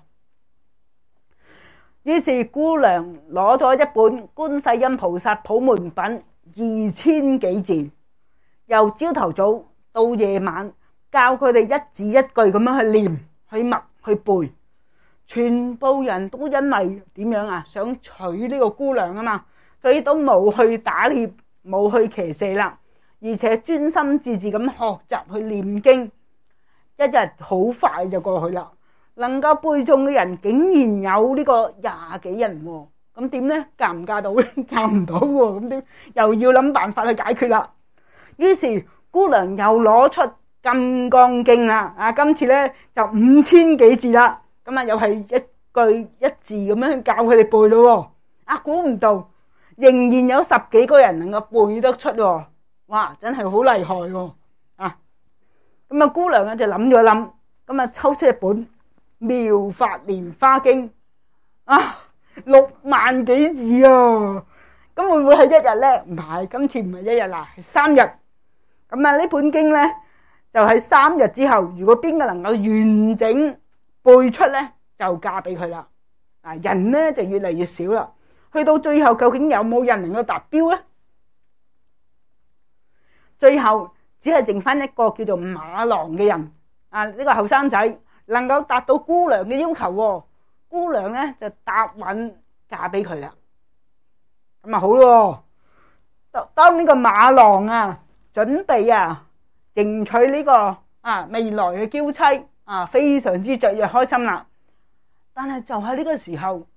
於是姑娘攞咗一本觀世音菩薩普門品2000幾字，由朝頭早到夜晚教佢哋一字一句咁樣去念、去默、去背。全部人都因為點樣啊？想娶呢個姑娘啊嘛，所以都冇去打獵，冇去騎射啦，而且專心致志咁學習去念經。一日好快就過去啦。能夠背誦嘅人竟然有呢個20幾人喎，咁點呢？嫁唔嫁到呢？嫁唔到喎，咁點？又要諗辦法去解決啦。於是姑娘又攞出金剛經啦，今次呢就5000幾字啦，咁啊又係一句一字咁樣教佢哋背咯。估唔到仍然有10幾個人能夠背得出喎，哇！真係好厲害喎。咁啊姑娘就諗咗諗，咁啊抽出一本妙法蓮花經，6萬幾字啊！咁會唔會係一日咧？唔係，今次唔係一日啦，係3日。咁啊呢本經咧就喺3日之後，如果邊個能夠完整背出咧，就嫁俾佢啦。人咧就越嚟越少啦，去到最後究竟有冇人能夠達標咧？最後只係剩翻一個叫做馬郎嘅人，呢個後生仔。能夠達到姑娘嘅要求，姑娘咧就答允嫁俾佢啦。咁啊好咯，當呢個馬郎準備迎娶呢個未來嘅嬌妻非常之雀躍開心啦。但係就喺呢個時候，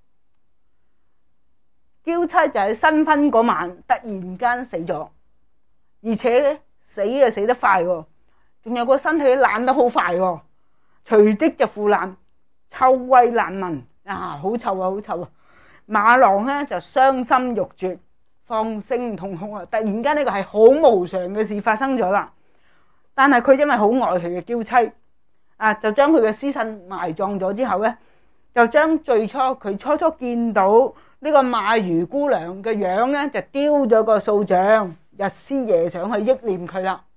嬌妻就喺新婚嗰晚突然間死咗，而且咧死得快，仲有個身體爛得好快。隨即就腐爛，臭味難聞，好臭啊，好臭啊！馬郎咧就傷心欲絕，放聲痛哭啊！突然間呢個係好無常嘅事發生咗啦。但係佢因為好愛佢嘅嬌妻，就將佢嘅屍身埋葬咗之後咧，就將最初佢初初見到呢個賣魚姑娘嘅樣咧，就雕咗個塑像，日思夜想去憶念佢啦。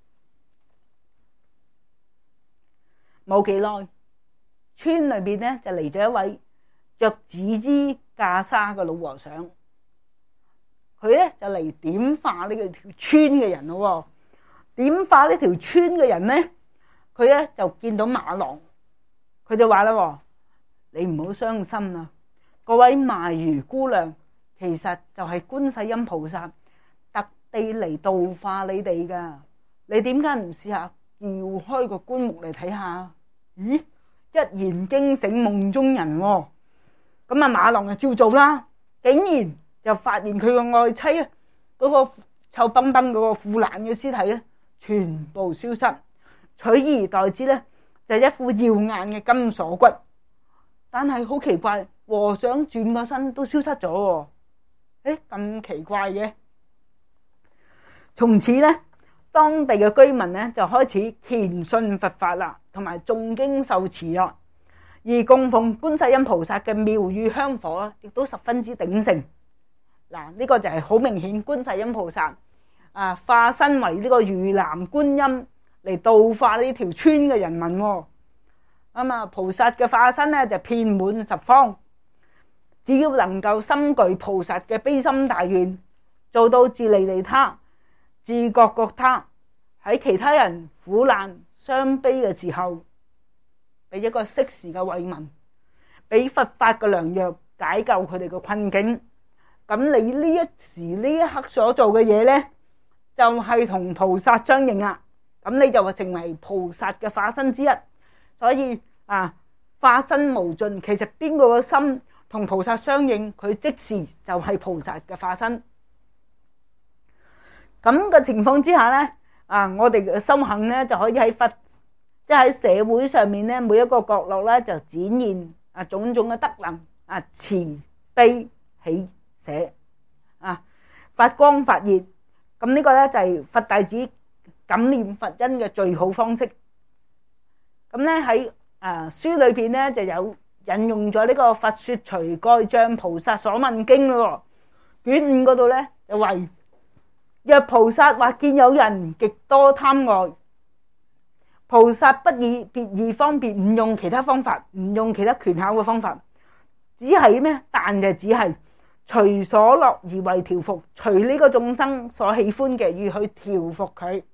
冇幾耐，村裏邊咧就嚟咗一位着紫衣袈裟嘅老和尚，佢咧就嚟點化呢個條村嘅人咯。點化呢條村嘅人咧，佢咧就見到馬郎，佢就話啦：你唔好傷心啊！嗰位賣魚姑娘其實就係觀世音菩薩特地嚟度化你哋噶，你點解唔試下撬開個棺木嚟睇下？咦，一言驚醒夢中人喎。咁馬郎就照做啦，竟然就發現佢個愛妻嗰個臭崩崩嗰個腐爛嘅屍體咧，全部消失，取而代之咧就一副耀眼嘅金鎖骨。但係好奇怪， 和尚轉個身都消失咗喎。咁奇怪嘅。從此呢，當地嘅居民呢就開始虔信佛法啦，同埋誦經受持啦。而供奉觀世音菩薩嘅廟宇香火亦都十分之鼎盛。嗱，呢個就係好明顯觀世音菩薩化身為呢個魚籃觀音嚟度化呢條村嘅人民。菩薩嘅化身呢就遍滿十方，只要能夠深具菩薩嘅悲心大願，做到自利利他、自覺覺他，喺其他人苦難傷悲嘅時候，俾一個適時嘅慰問，俾佛法嘅良藥解救佢哋嘅困境。咁你呢一時呢一刻所做嘅嘢呢，就係同菩薩相應啦。咁你就會成為菩薩嘅化身之一。所以化身無盡，其實邊個嘅心同菩薩相應，佢即時就係菩薩嘅化身。咁嘅情況之下呢，我哋嘅修行呢就可以喺佛，即係喺社會上面呢，每一個角落呢就展現種種嘅德能，慈悲喜捨，發光發熱。咁呢個呢就係佛弟子感念佛恩嘅最好方式。咁呢喺書裏邊呢就有引用咗呢個《佛說除蓋障菩薩所問經》咯。卷5嗰度呢就話：若菩薩或見有人極多貪愛，菩薩不以別義方便，唔用其他方法，唔用其他權巧嘅方法，只係咩？但就只係隨所樂而為調伏，隨呢個眾生所喜歡嘅而去調伏佢。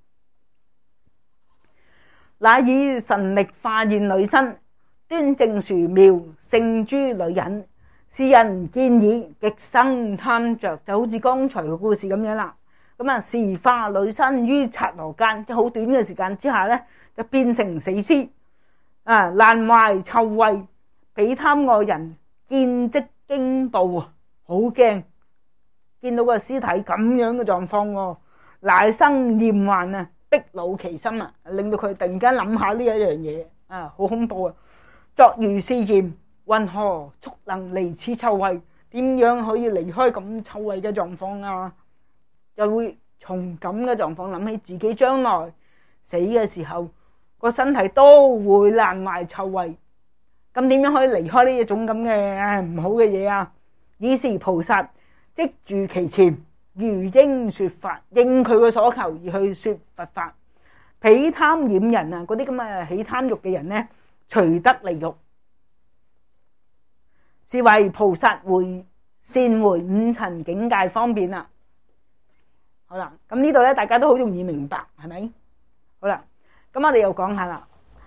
乃以神力化現女身，端正殊妙，勝諸女人。是人見已極生貪着，就好似剛才嘅故事咁樣啦。時化女身於剎那間，即係好短嘅時間之下呢，就變成死屍。難懷臭穢，彼貪愛人見即驚怖，好驚，見到個屍體咁樣嘅狀況，乃生厭患啊！逼惱其心令到佢突然間諗下呢一樣嘢，好恐怖啊！作如是言：云何速能離此臭穢？點樣可以離開咁臭穢嘅狀況啊？就會從咁嘅狀況諗起自己將來死嘅時候，個身體都會難懷臭穢。咁點樣可以離開呢一種咁嘅唔好嘅嘢啊？以是菩薩即住其前，如應說法，應佢嘅所求而去說佛法。彼貪染人嗰啲咁嘅起貪欲嘅人呢，除得離欲，是為菩薩善回五塵境界方便啦。好啦，咁呢度咧大家都好容易明白，係咪？好啦，咁我哋又講下啦。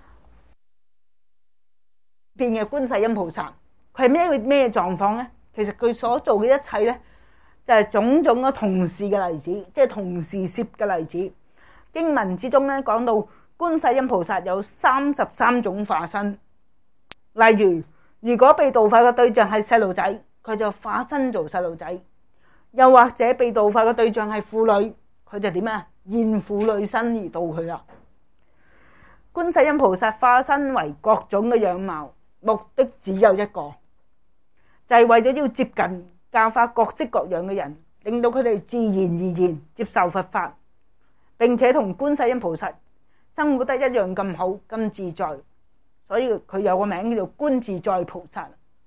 變嘅觀世音菩薩，佢係咩狀況呢？其實佢所做嘅一切呢，就係種種嘅同事嘅例子，即係同事攝嘅例子。經文之中呢，講到觀世音菩薩有33種化身。例如，如果被度化嘅對象係細路仔，佢就化身做細路仔；又或者被度化嘅對象係婦女，佢就點啊？現婦女身而度佢啦。觀世音菩薩化身為各種嘅樣貌，目的只有一個，就係為咗要接近教化各式各樣嘅人，令到佢哋自然而然接受佛法，並且同觀世音菩薩生活得一樣咁好咁自在，所以佢有個名叫做觀自在菩薩。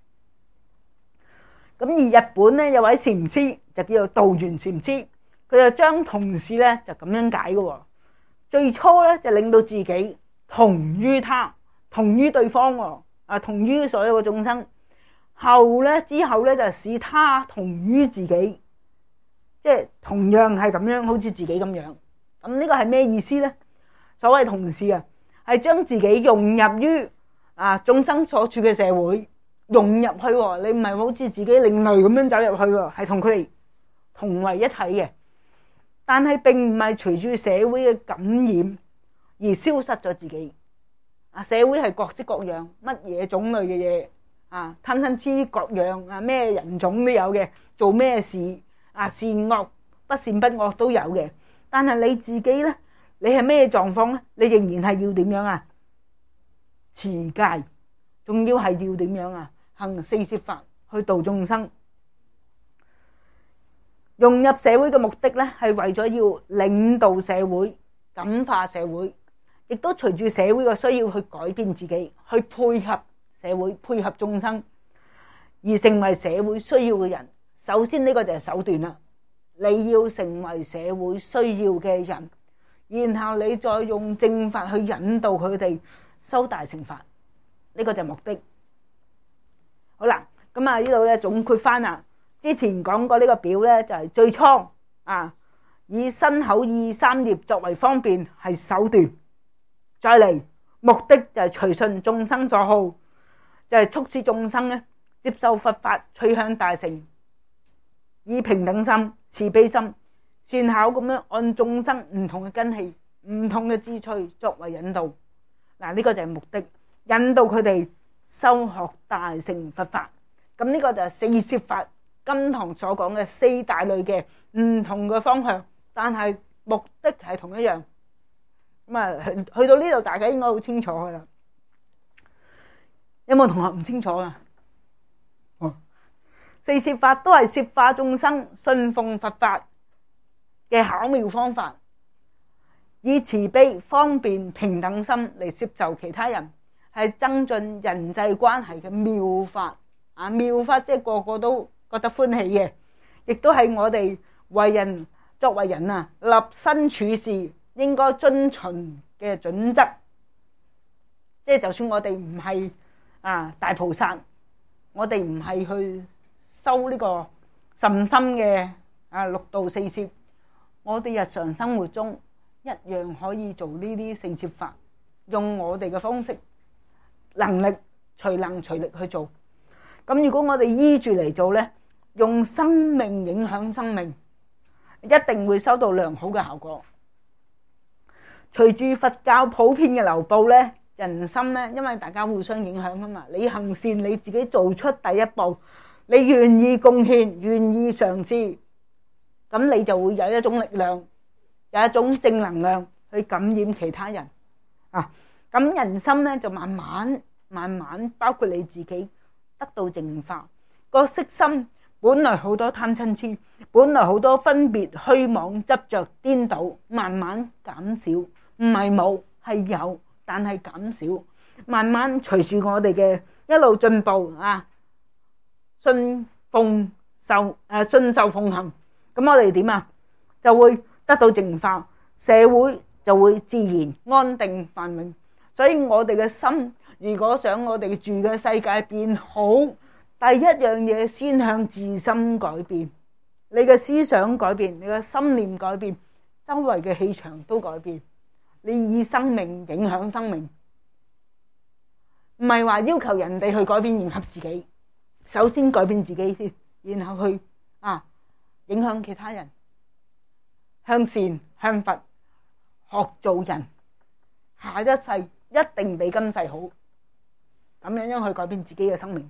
咁而日本呢，有位禪師就叫做道元禪師，佢就將同事呢就咁樣解嘅。最初呢，就令到自己同於他，同於對方，同於所有嘅眾生。之後呢，就使他同於自己，即係同樣係咁樣，好似自己咁樣。咁呢個係咩意思呢？所謂同事係將自己融入於眾生所處嘅社會，融入去。你唔係好似自己另類咁樣走入去，係同佢哋同為一體嘅。但係並唔係隨住社會嘅感染而消失咗自己。社會係各式各樣，乜嘢種類嘅嘢貪嗔痴各樣，咩人種都有嘅，做咩事善惡不善不惡都有嘅。但係你自己呢，你係咩狀況呢？你仍然係要點樣持戒，仲要係要點樣行四攝法去度眾生。融入社會嘅目的咧，係為咗要領導社會、感化社會，亦都隨住社會嘅需要去改變自己，去配合社會、配合眾生，而成為社會需要嘅人。首先呢個就係手段啦，你要成為社會需要嘅人，然後你再用正法去引導佢哋修大乘法，呢個就係目的。好啦，咁啊呢度咧總括翻啦。之前講過呢個表咧，就係最初以身口意三業作為方便係手段，再嚟目的就係隨順眾生所好，就係促使眾生咧接受佛法，趨向大乘，以平等心、慈悲心、善巧咁樣按眾生唔同嘅根器、唔同嘅志趣作為引導。嗱，呢個就係目的，引導佢哋修學大乘佛法。咁呢個就係四攝法。今堂所講嘅四大類嘅唔同嘅方向，但係目的係同一樣。咁啊，去到呢度大家應該好清楚噶啦。有冇同學唔清楚啊？四攝法都係攝化眾生信奉佛法嘅巧妙方法，以慈悲、方便、平等心嚟攝受其他人，係增進人際關係嘅妙法。妙法即係個個都覺得歡喜嘅，亦都係我哋作為人立身處事應該遵循嘅準則。即係就算我哋唔係大菩薩，我哋唔係去修呢個甚深嘅六度四攝，我哋日常生活中一樣可以做呢啲四攝法，用我哋嘅方式、能力隨能隨力去做。咁如果我哋依住嚟做呢，用生命影響生命，一定會收到良好嘅效果。隨住佛教普遍嘅流布呢，人心呢，因為大家互相影響啊嘛，你行善你自己做出第一步，你願意貢獻、願意嘗試，咁你就會有一種力量，有一種正能量去感染其他人。咁人心呢就慢慢包括你自己得到淨化。個色心本來好多貪嗔痴，本來好多分別虛妄執着顛倒，慢慢減少，唔係冇，係有，但係減少，慢慢隨住我哋嘅一路進步信受奉行，咁我哋點就會得到淨化，社會就會自然安定繁榮。所以我哋嘅心，如果想我哋住嘅世界變好，第一樣嘢先向自心改變，你嘅思想改變，你嘅心念改變，周圍嘅氣場都改變。你以生命影響生命，唔係話要求人哋去改變迎合自己，首先改變自己先，然後去影響其他人，向善向佛學做人，下一世一定比今世好，咁樣去改變自己嘅生命。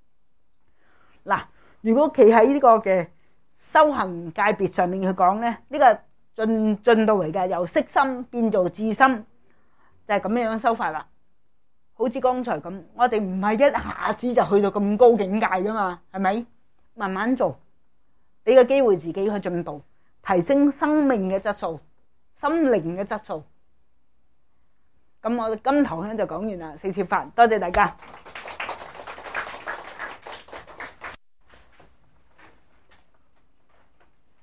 如果企喺呢個嘅修行界別上面去講呢，呢個進度嚟嘅，由色心變做智心，就係咁樣修法啦。好似剛才咁，我哋唔係一下子就去到咁高境界噶嘛，係咪？慢慢做，俾個機會自己去進步，提升生命嘅質素、心靈嘅質素。咁我今堂咧就講完啦，四攝法，多謝大家。